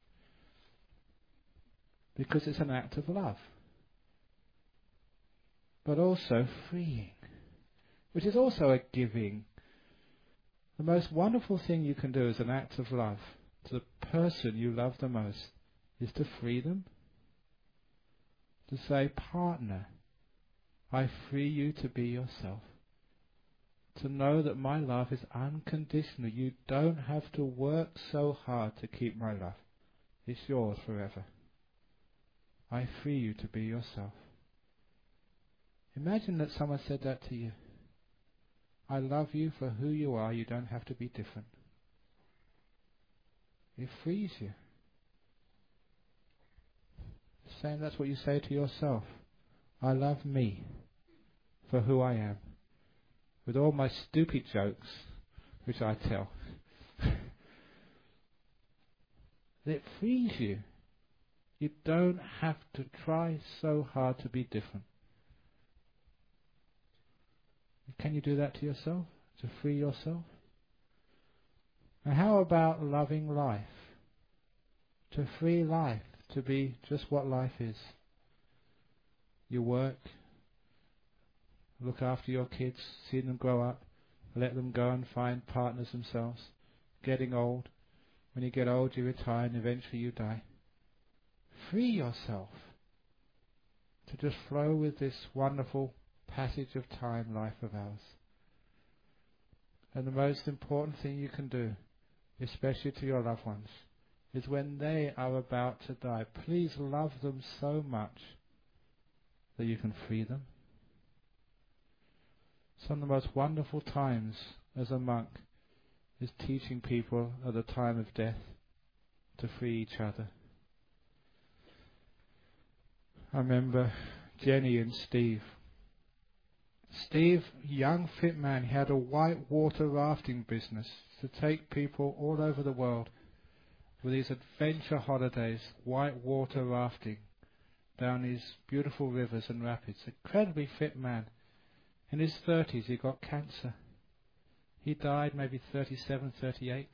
Because it's an act of love. But also freeing, which is also a giving. The most wonderful thing you can do as an act of love to the person you love the most is to free them. To say, partner, I free you to be yourself. To know that my love is unconditional. You don't have to work so hard to keep my love. It's yours forever. I free you to be yourself. Imagine that someone said that to you. I love you for who you are. You don't have to be different. It frees you. Same, that's what you say to yourself. I love me for who I am. With all my stupid jokes, which I tell. It frees you. You don't have to try so hard to be different. Can you do that to yourself? To free yourself? And how about loving life? To free life, to be just what life is. You work, look after your kids, see them grow up, let them go and find partners themselves. Getting old. When you get old, you retire and eventually you die. Free yourself to just flow with this wonderful passage of time, life of ours. And the most important thing you can do, especially to your loved ones, is when they are about to die, please love them so much that you can free them. Some of the most wonderful times as a monk is teaching people at the time of death to free each other. I remember Jenny and Steve. Steve, young fit man, he had a white water rafting business to take people all over the world with these adventure holidays, white water rafting down these beautiful rivers and rapids. Incredibly fit man. In his thirties he got cancer. He died maybe thirty-seven, thirty-eight.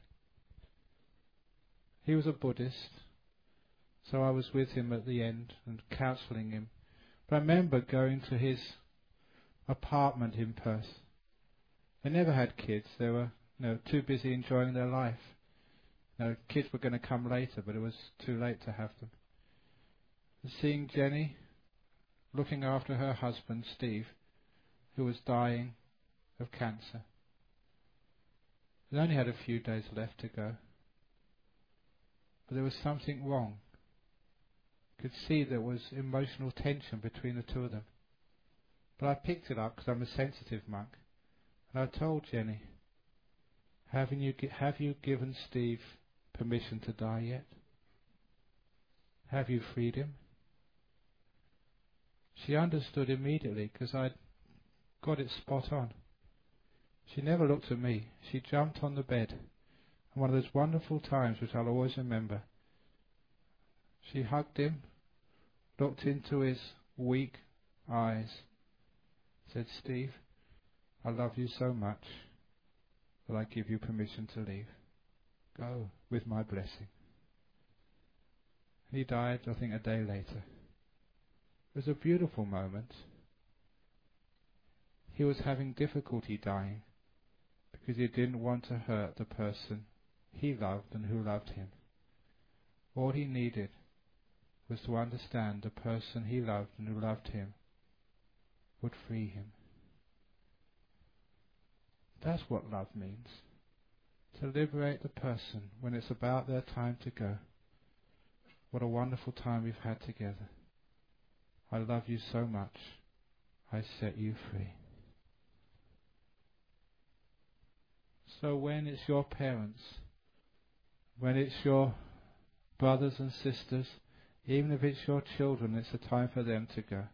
He was a Buddhist, so I was with him at the end and counselling him. But I remember going to his apartment in Perth. They never had kids. They were you know, too busy enjoying their life. You know, kids were going to come later, but it was too late to have them. And seeing Jenny looking after her husband, Steve, who was dying of cancer. They only had a few days left to go. But there was something wrong. Could see there was emotional tension between the two of them. But I picked it up because I'm a sensitive monk. And I told Jenny, Haven't you, have you given Steve permission to die yet? Have you freed him? She understood immediately because I'd got it spot on. She never looked at me. She jumped on the bed. And one of those wonderful times which I'll always remember, she hugged him, looked into his weak eyes, said, Steve, I love you so much that I give you permission to leave. Go with my blessing. He died, I think, a day later. It was a beautiful moment. He was having difficulty dying because he didn't want to hurt the person he loved and who loved him. All he needed was to understand the person he loved and who loved him would free him. That's what love means. To liberate the person when it's about their time to go. What a wonderful time we've had together. I love you so much. I set you free. So when it's your parents, when it's your brothers and sisters, even if it's your children, it's a time for them to go.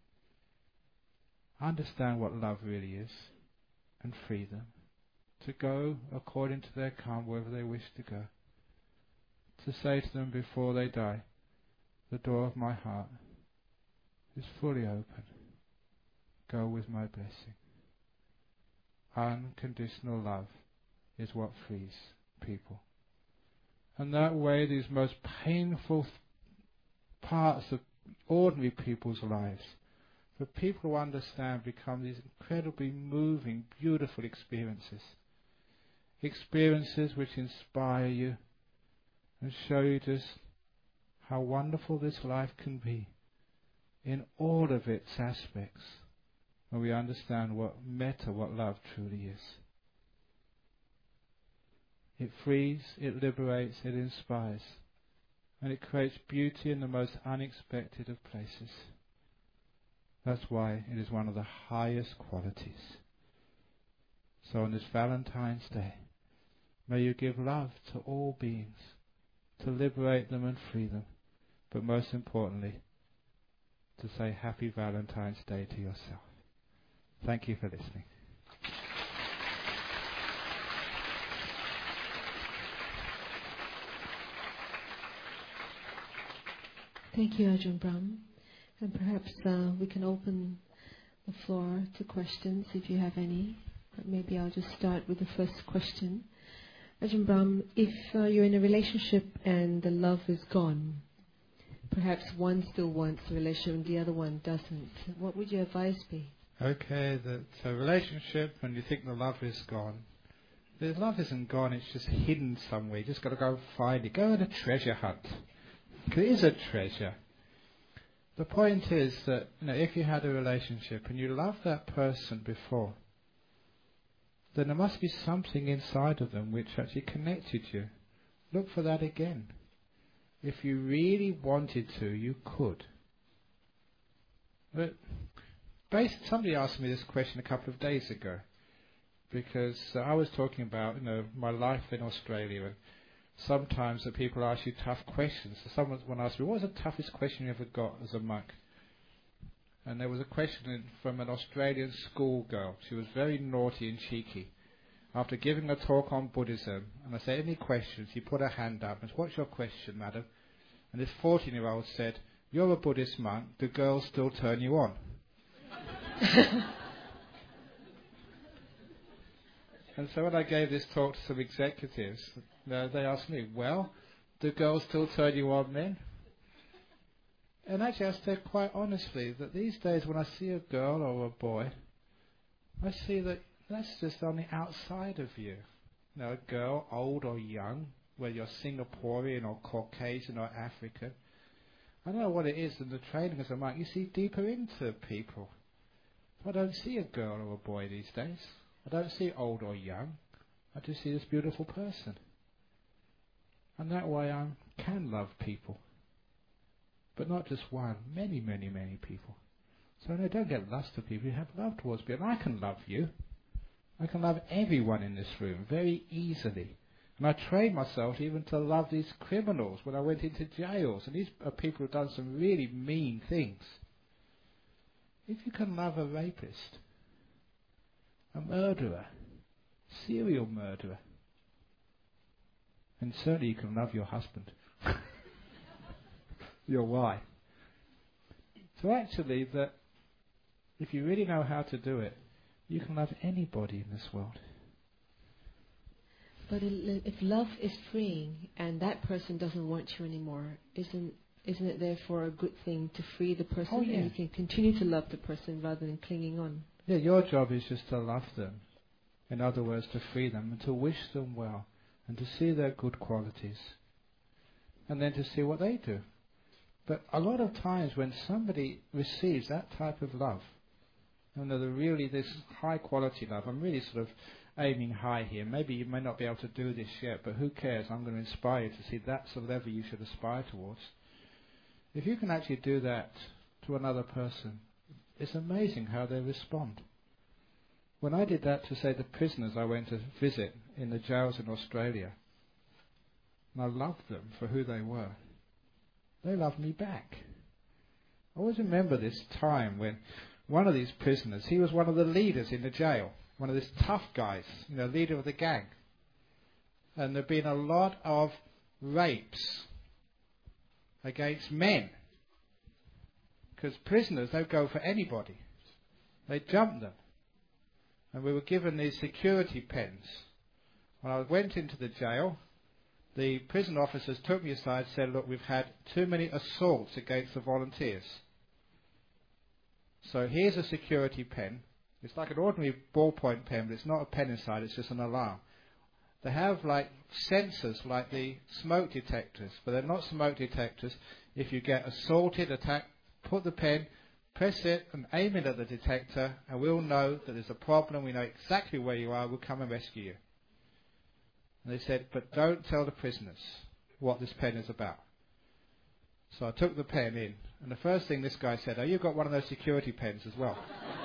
Understand what love really is and free them. To go according to their karma wherever they wish to go. To say to them before they die, the door of my heart is fully open. Go with my blessing. Unconditional love is what frees people. And that way these most painful th- parts of ordinary people's lives, for people who understand, become these incredibly moving, beautiful experiences. Experiences which inspire you and show you just how wonderful this life can be in all of its aspects when we understand what metta, what love truly is. It frees, it liberates, it inspires, and it creates beauty in the most unexpected of places. That's why it is one of the highest qualities. So on this Valentine's Day, may you give love to all beings, to liberate them and free them, but most importantly, to say Happy Valentine's Day to yourself. Thank you for listening. Thank you, Ajahn Brahm. And perhaps uh, we can open the floor to questions if you have any. But maybe I'll just start with the first question. Ajahn Brahm, if uh, you're in a relationship and the love is gone, perhaps one still wants the relationship and the other one doesn't, what would your advice be? Okay, the so relationship, when you think the love is gone, the love isn't gone, it's just hidden somewhere. You just got to go find it. Go on a treasure hunt. It is a treasure. The point is that, you know, if you had a relationship and you loved that person before, then there must be something inside of them which actually connected you. Look for that again. If you really wanted to, you could. But basically, somebody asked me this question a couple of days ago, because uh, I was talking about, you know, my life in Australia, and sometimes the people ask you tough questions. So someone asked me, what was the toughest question you ever got as a monk? and there was a question in, from an Australian schoolgirl. She was very naughty and cheeky. After giving a talk on Buddhism, and I said, any questions? She put her hand up and said, what's your question, madam? And this fourteen-year-old said, you're a Buddhist monk, do girls still turn you on? And so when I gave this talk to some executives, uh, they asked me, well, do girls still turn you on then? And actually I said quite honestly that these days when I see a girl or a boy, I see that that's just on the outside of you. You know, a girl, old or young, whether you're Singaporean or Caucasian or African. I don't know what it is in the training as a monk. You see deeper into people. I don't see a girl or a boy these days. I don't see old or young. I just see this beautiful person. And that way I can love people. But not just one, many, many, many people. So no, don't get lust for people. You have love towards people. And I can love you. I can love everyone in this room very easily. And I trained myself even to love these criminals when I went into jails. And these are people who've done some really mean things. If you can love a rapist, a murderer, serial murderer, and certainly you can love your husband, your wife. So actually, that if you really know how to do it, you can love anybody in this world. But if love is freeing and that person doesn't want you anymore, isn't isn't it therefore a good thing to free the person? Oh, yeah. And you can continue to love the person rather than clinging on. Yeah, your job is just to love them. In other words, to free them and to wish them well and to see their good qualities and then to see what they do. But a lot of times when somebody receives that type of love, you know, the really this high quality love, I'm really sort of aiming high here. Maybe you may not be able to do this yet, but who cares? I'm going to inspire you to see that's the level you should aspire towards. If you can actually do that to another person, it's amazing how they respond. When I did that to, say, the prisoners I went to visit in the jails in Australia, and I loved them for who they were, they loved me back. I always remember this time when one of these prisoners, he was one of the leaders in the jail, one of these tough guys, you know, leader of the gang. And there have been a lot of rapes against men. Because prisoners don't go for anybody. They jump them. And we were given these security pens. When I went into the jail, the prison officers took me aside and said, look, we've had too many assaults against the volunteers. So here's a security pen. It's like an ordinary ballpoint pen, but it's not a pen inside, it's just an alarm. They have like sensors like the smoke detectors, but they're not smoke detectors. If you get assaulted, attacked, put the pen, press it and aim it at the detector, and we'll know that there's a problem. We know exactly where you are. We'll come and rescue you. And they said, but don't tell the prisoners what this pen is about. So I took the pen in, and the first thing this guy said, oh, you've got one of those security pens as well.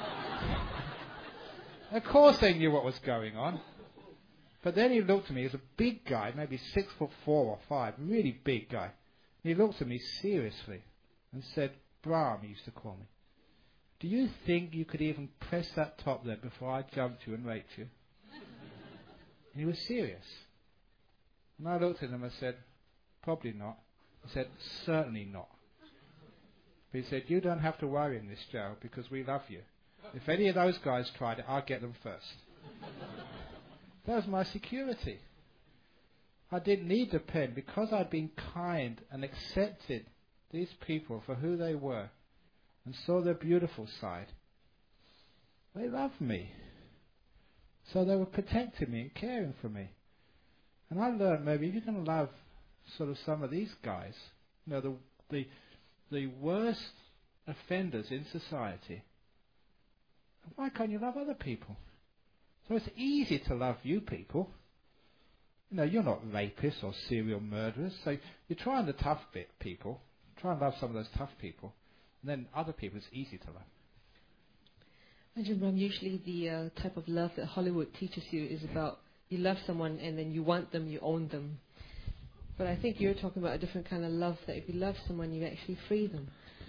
Of course they knew what was going on. But then he looked at me, he was a big guy, maybe six foot four or five, really big guy. And he looked at me seriously and said, Brahm, he used to call me, do you think you could even press that top there before I jumped you and raped you? And he was serious. And I looked at him and said, probably not. He said, certainly not. But he said, you don't have to worry in this jail because we love you. If any of those guys tried it, I'll get them first. That was my security. I didn't need the pen because I'd been kind and accepted these people for who they were and saw their beautiful side. They loved me. So they were protecting me and caring for me. And I learned maybe if you can love sort of some of these guys, you know, the the the worst offenders in society, why can't you love other people? So it's easy to love you people. You know, you're not rapists or serial murderers, so you're trying the tough bit people. Try and love some of those tough people. And then other people it's easy to love. Ajahn Brahm, usually the uh, type of love that Hollywood teaches you is about you love someone and then you want them, you own them. But I think you're talking about a different kind of love, that if you love someone, you actually free them.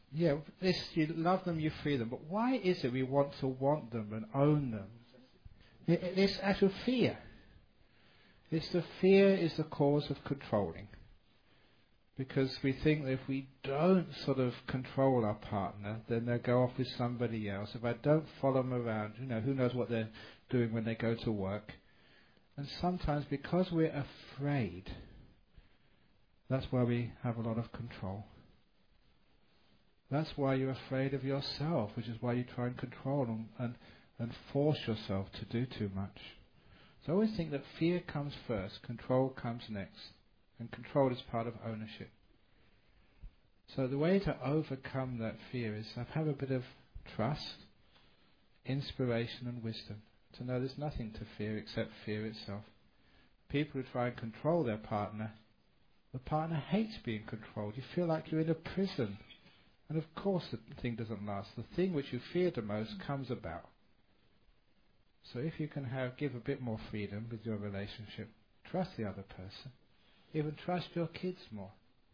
yeah, this, you love them, you free them. But why is it we want to want them and own them? It, it, it's out of fear. It's the fear is the cause of controlling. Because we think that if we don't sort of control our partner, then they'll go off with somebody else. If I don't follow them around, you know, who knows what they're doing when they go to work. And sometimes because we're afraid, that's why we have a lot of control. That's why you're afraid of yourself, which is why you try and control and, and, and force yourself to do too much. So I always think that fear comes first, control comes next. And control is part of ownership. So the way to overcome that fear is to have a bit of trust, inspiration and wisdom. To know there's nothing to fear except fear itself. People who try and control their partner, the partner hates being controlled. You feel like you're in a prison. And of course the thing doesn't last. The thing which you fear the most comes about. So if you can have give a bit more freedom with your relationship, trust the other person. Even trust your kids more,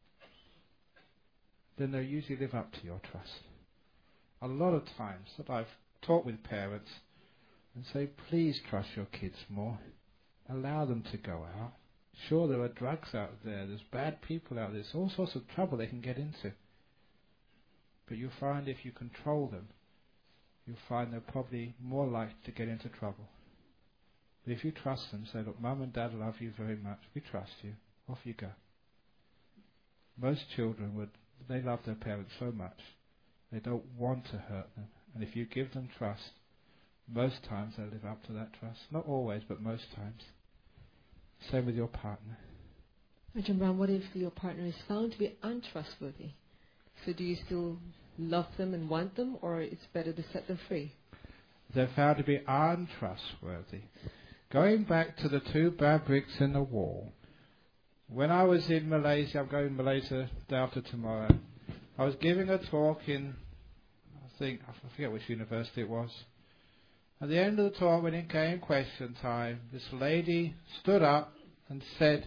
then they'll usually live up to your trust. A lot of times that I've talked with parents and say, please trust your kids more. Allow them to go out. Sure, there are drugs out there, there's bad people out there, there's all sorts of trouble they can get into. But you'll find if you control them, you'll find they're probably more likely to get into trouble. But if you trust them, say, look, Mum and Dad love you very much, we trust you. Off you go. Most children would, they love their parents so much, they don't want to hurt them. And if you give them trust, most times they live up to that trust. Not always, but most times. Same with your partner. Ajahn Brahm, what if your partner is found to be untrustworthy? So do you still love them and want them, or it's better to set them free? They're found to be untrustworthy. Going back to the two bad bricks in the wall, when I was in Malaysia, I'm going to Malaysia the day after tomorrow, I was giving a talk in, I think, I forget which university it was. At the end of the talk, when it came question time, this lady stood up and said,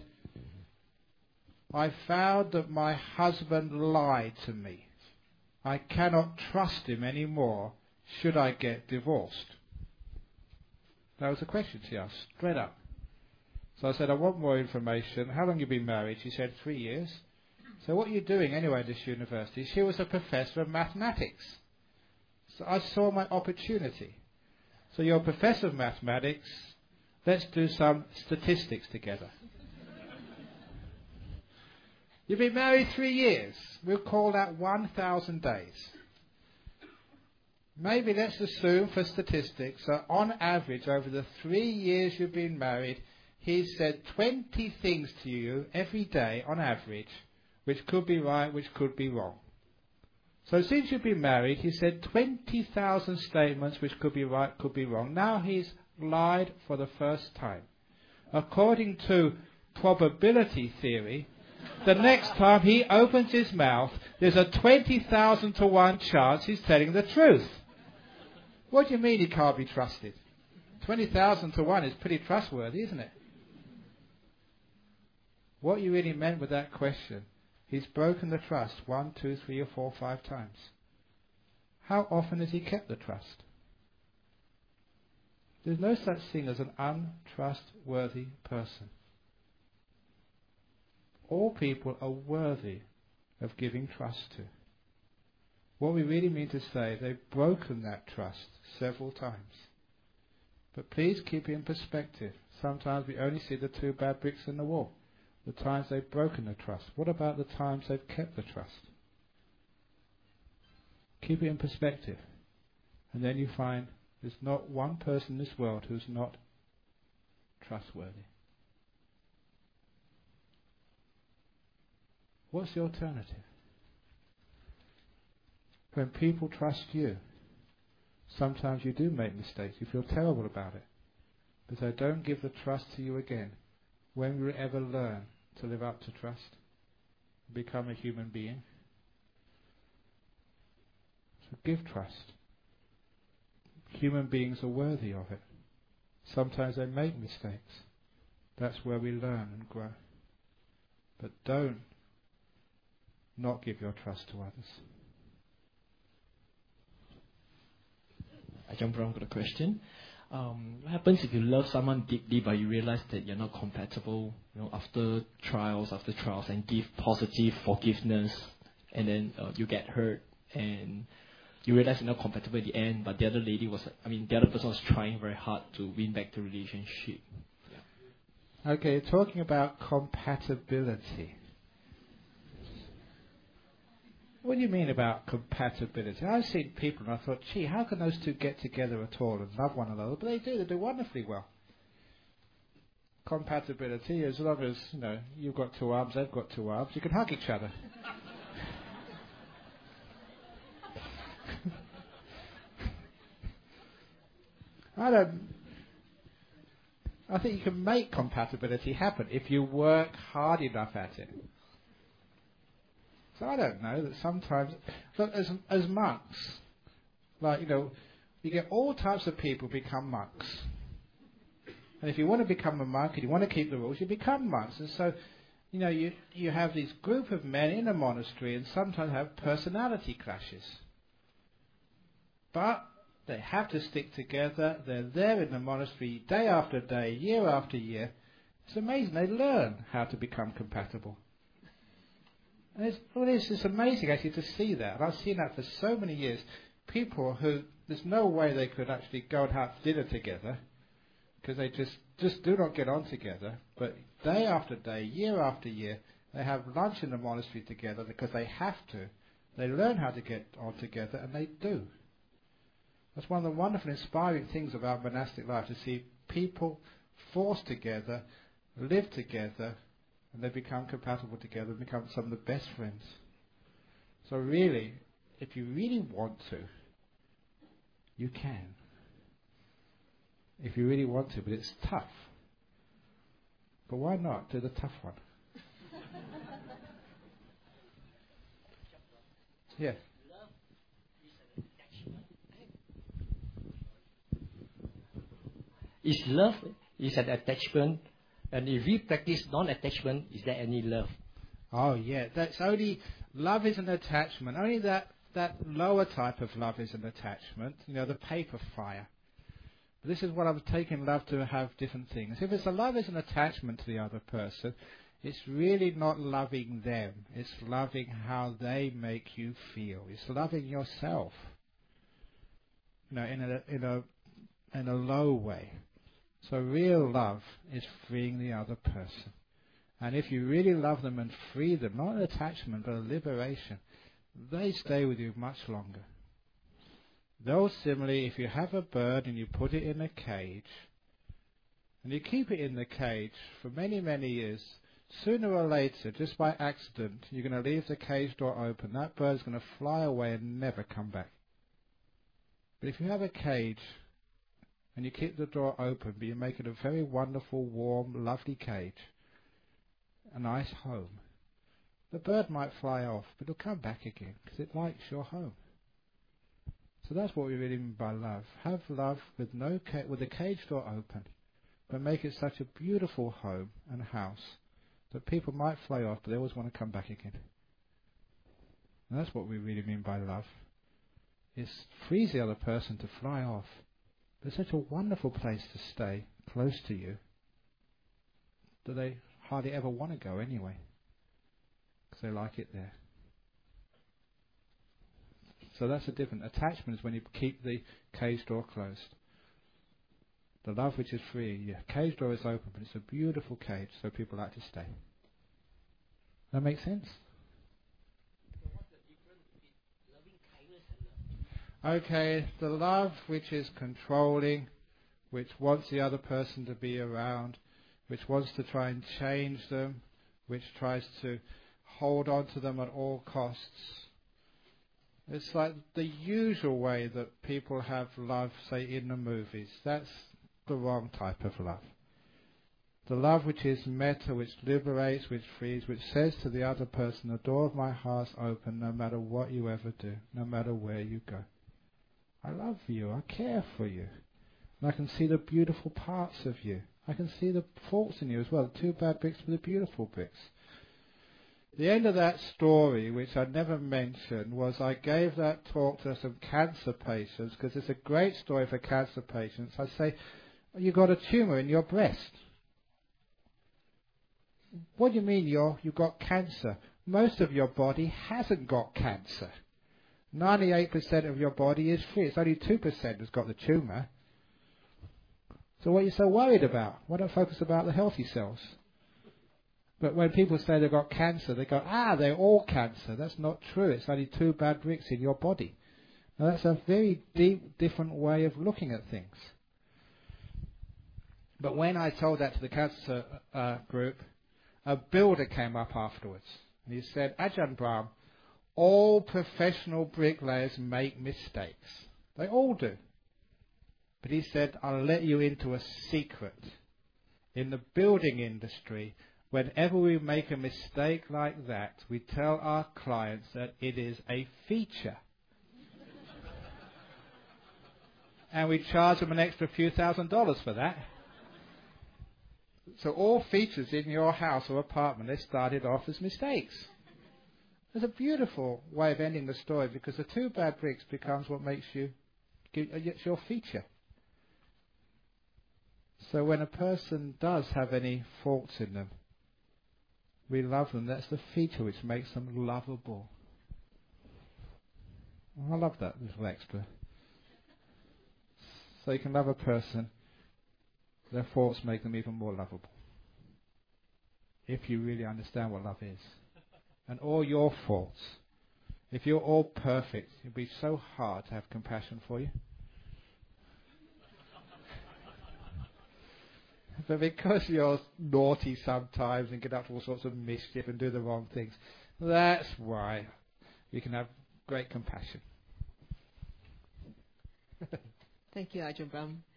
I found that my husband lied to me. I cannot trust him anymore. Should I get divorced? That was the question she asked, straight up. So I said, I want more information. How long have you been married? She said, three years. So what are you doing anyway at this university? She was a professor of mathematics. So I saw my opportunity. So you're a professor of mathematics. Let's do some statistics together. You've been married three years. We'll call that one thousand days. Maybe let's assume for statistics that on average over the three years you've been married, he's said twenty things to you every day on average, which could be right, which could be wrong. So since you've been married, he said twenty thousand statements which could be right, could be wrong. Now he's lied for the first time. According to probability theory, the next time he opens his mouth, there's a twenty thousand to one chance he's telling the truth. What do you mean he can't be trusted? twenty thousand to one is pretty trustworthy, isn't it? What you really meant with that question, he's broken the trust one, two, three, or four, five times. How often has he kept the trust? There's no such thing as an untrustworthy person. All people are worthy of giving trust to. What we really mean to say, they've broken that trust several times. But please keep it in perspective. Sometimes we only see the two bad bricks in the wall. The times they've broken the trust. What about the times they've kept the trust? Keep it in perspective. And then you find there's not one person in this world who's not trustworthy. What's the alternative? When people trust you, sometimes you do make mistakes. You feel terrible about it. But they don't give the trust to you again. When will you ever learn to live up to trust? Become a human being? So give trust. Human beings are worthy of it. Sometimes they make mistakes. That's where we learn and grow. But don't not give your trust to others. Ajahn Brahm got a question. Um, what happens if you love someone deeply but you realize that you're not compatible, you know, after trials, after trials, and give positive forgiveness, and then uh, you get hurt, and you realize you're not compatible at the end, but the other lady was, I mean, the other person was trying very hard to win back the relationship. Yeah. Okay, talking about compatibility. What do you mean about compatibility? I've seen people and I thought, gee, how can those two get together at all and love one another? But they do, they do wonderfully well. Compatibility, as long as, you know, you've got two arms, they've got two arms, you can hug each other. I don't... I think you can make compatibility happen if you work hard enough at it. So I don't know that sometimes, look, as as monks, like, you know, you get all types of people become monks. And if you want to become a monk and you want to keep the rules, you become monks. And so, you know, you you have this group of men in a monastery and sometimes have personality clashes. But they have to stick together. They're there in the monastery day after day, year after year. It's amazing. They learn how to become compatible. And it's, well, it's, it's amazing actually to see that. And I've seen that for so many years. People who, there's no way they could actually go and have dinner together because they just, just do not get on together. But day after day, year after year, they have lunch in the monastery together because they have to. They learn how to get on together, and they do. That's one of the wonderful, inspiring things about monastic life, to see people forced together, live together, and they become compatible together and become some of the best friends. So really, if you really want to, you can. If you really want to, but it's tough. But why not do the tough one? Yes. Is love is an attachment, and if we practice non-attachment, is there any love? Oh yeah, that's only, love is an attachment. Only that, that lower type of love is an attachment, you know, the paper fire. But this is what I've taken love to have different things. If it's a love is an attachment to the other person, it's really not loving them. It's loving how they make you feel. It's loving yourself, you know, in a in a in a low way. So real love is freeing the other person. And if you really love them and free them, not an attachment but a liberation, they stay with you much longer. Though similarly, if you have a bird and you put it in a cage, and you keep it in the cage for many, many years, sooner or later, just by accident, you're going to leave the cage door open. That bird's going to fly away and never come back. But if you have a cage and you keep the door open, but you make it a very wonderful, warm, lovely cage, a nice home, the bird might fly off, but it'll come back again because it likes your home. So that's what we really mean by love. Have love with no ca- with the cage door open, but make it such a beautiful home and house that people might fly off, but they always want to come back again. And that's what we really mean by love. It frees the other person to fly off. But it's such a wonderful place to stay, close to you, that they hardly ever want to go anyway, because they like it there. So that's a different attachment, is when you keep the cage door closed. The love which is free, your cage door is open, but it's a beautiful cage, so people like to stay. That makes sense? So what's the difference between loving kindness and love? Okay, the love which is controlling, which wants the other person to be around, which wants to try and change them, which tries to hold on to them at all costs. It's like the usual way that people have love, say, in the movies. That's the wrong type of love. The love which is metta, which liberates, which frees, which says to the other person, the door of my heart's open no matter what you ever do, no matter where you go. I love you, I care for you. And I can see the beautiful parts of you. I can see the faults in you as well, the two bad bits but the beautiful bits. The end of that story, which I never mentioned, was I gave that talk to some cancer patients, because it's a great story for cancer patients. I say, you got a tumour in your breast. What do you mean you're, you've got cancer? Most of your body hasn't got cancer. ninety-eight percent of your body is free. It's only two percent that's got the tumour. So what are you so worried about? Why don't focus about the healthy cells? But when people say they've got cancer, they go, ah, they're all cancer. That's not true. It's only two bad bricks in your body. Now that's a very deep, different way of looking at things. But when I told that to the cancer uh, group, a builder came up afterwards. And he said, Ajahn Brahm, all professional bricklayers make mistakes. They all do. But he said, I'll let you into a secret. In the building industry, whenever we make a mistake like that, we tell our clients that it is a feature. And we charge them an extra few thousand dollars for that. So all features in your house or apartment, they started off as mistakes. It's a beautiful way of ending the story, because the two bad bricks becomes what makes you, it's your feature. So when a person does have any faults in them, we love them. That's the feature which makes them lovable. I love that little extra. So you can love a person, their faults make them even more lovable. If you really understand what love is. And all your faults. If you're all perfect, it'd be so hard to have compassion for you. But because you're naughty sometimes and get up to all sorts of mischief and do the wrong things, that's why we can have great compassion. Thank you, Ajahn Brahm.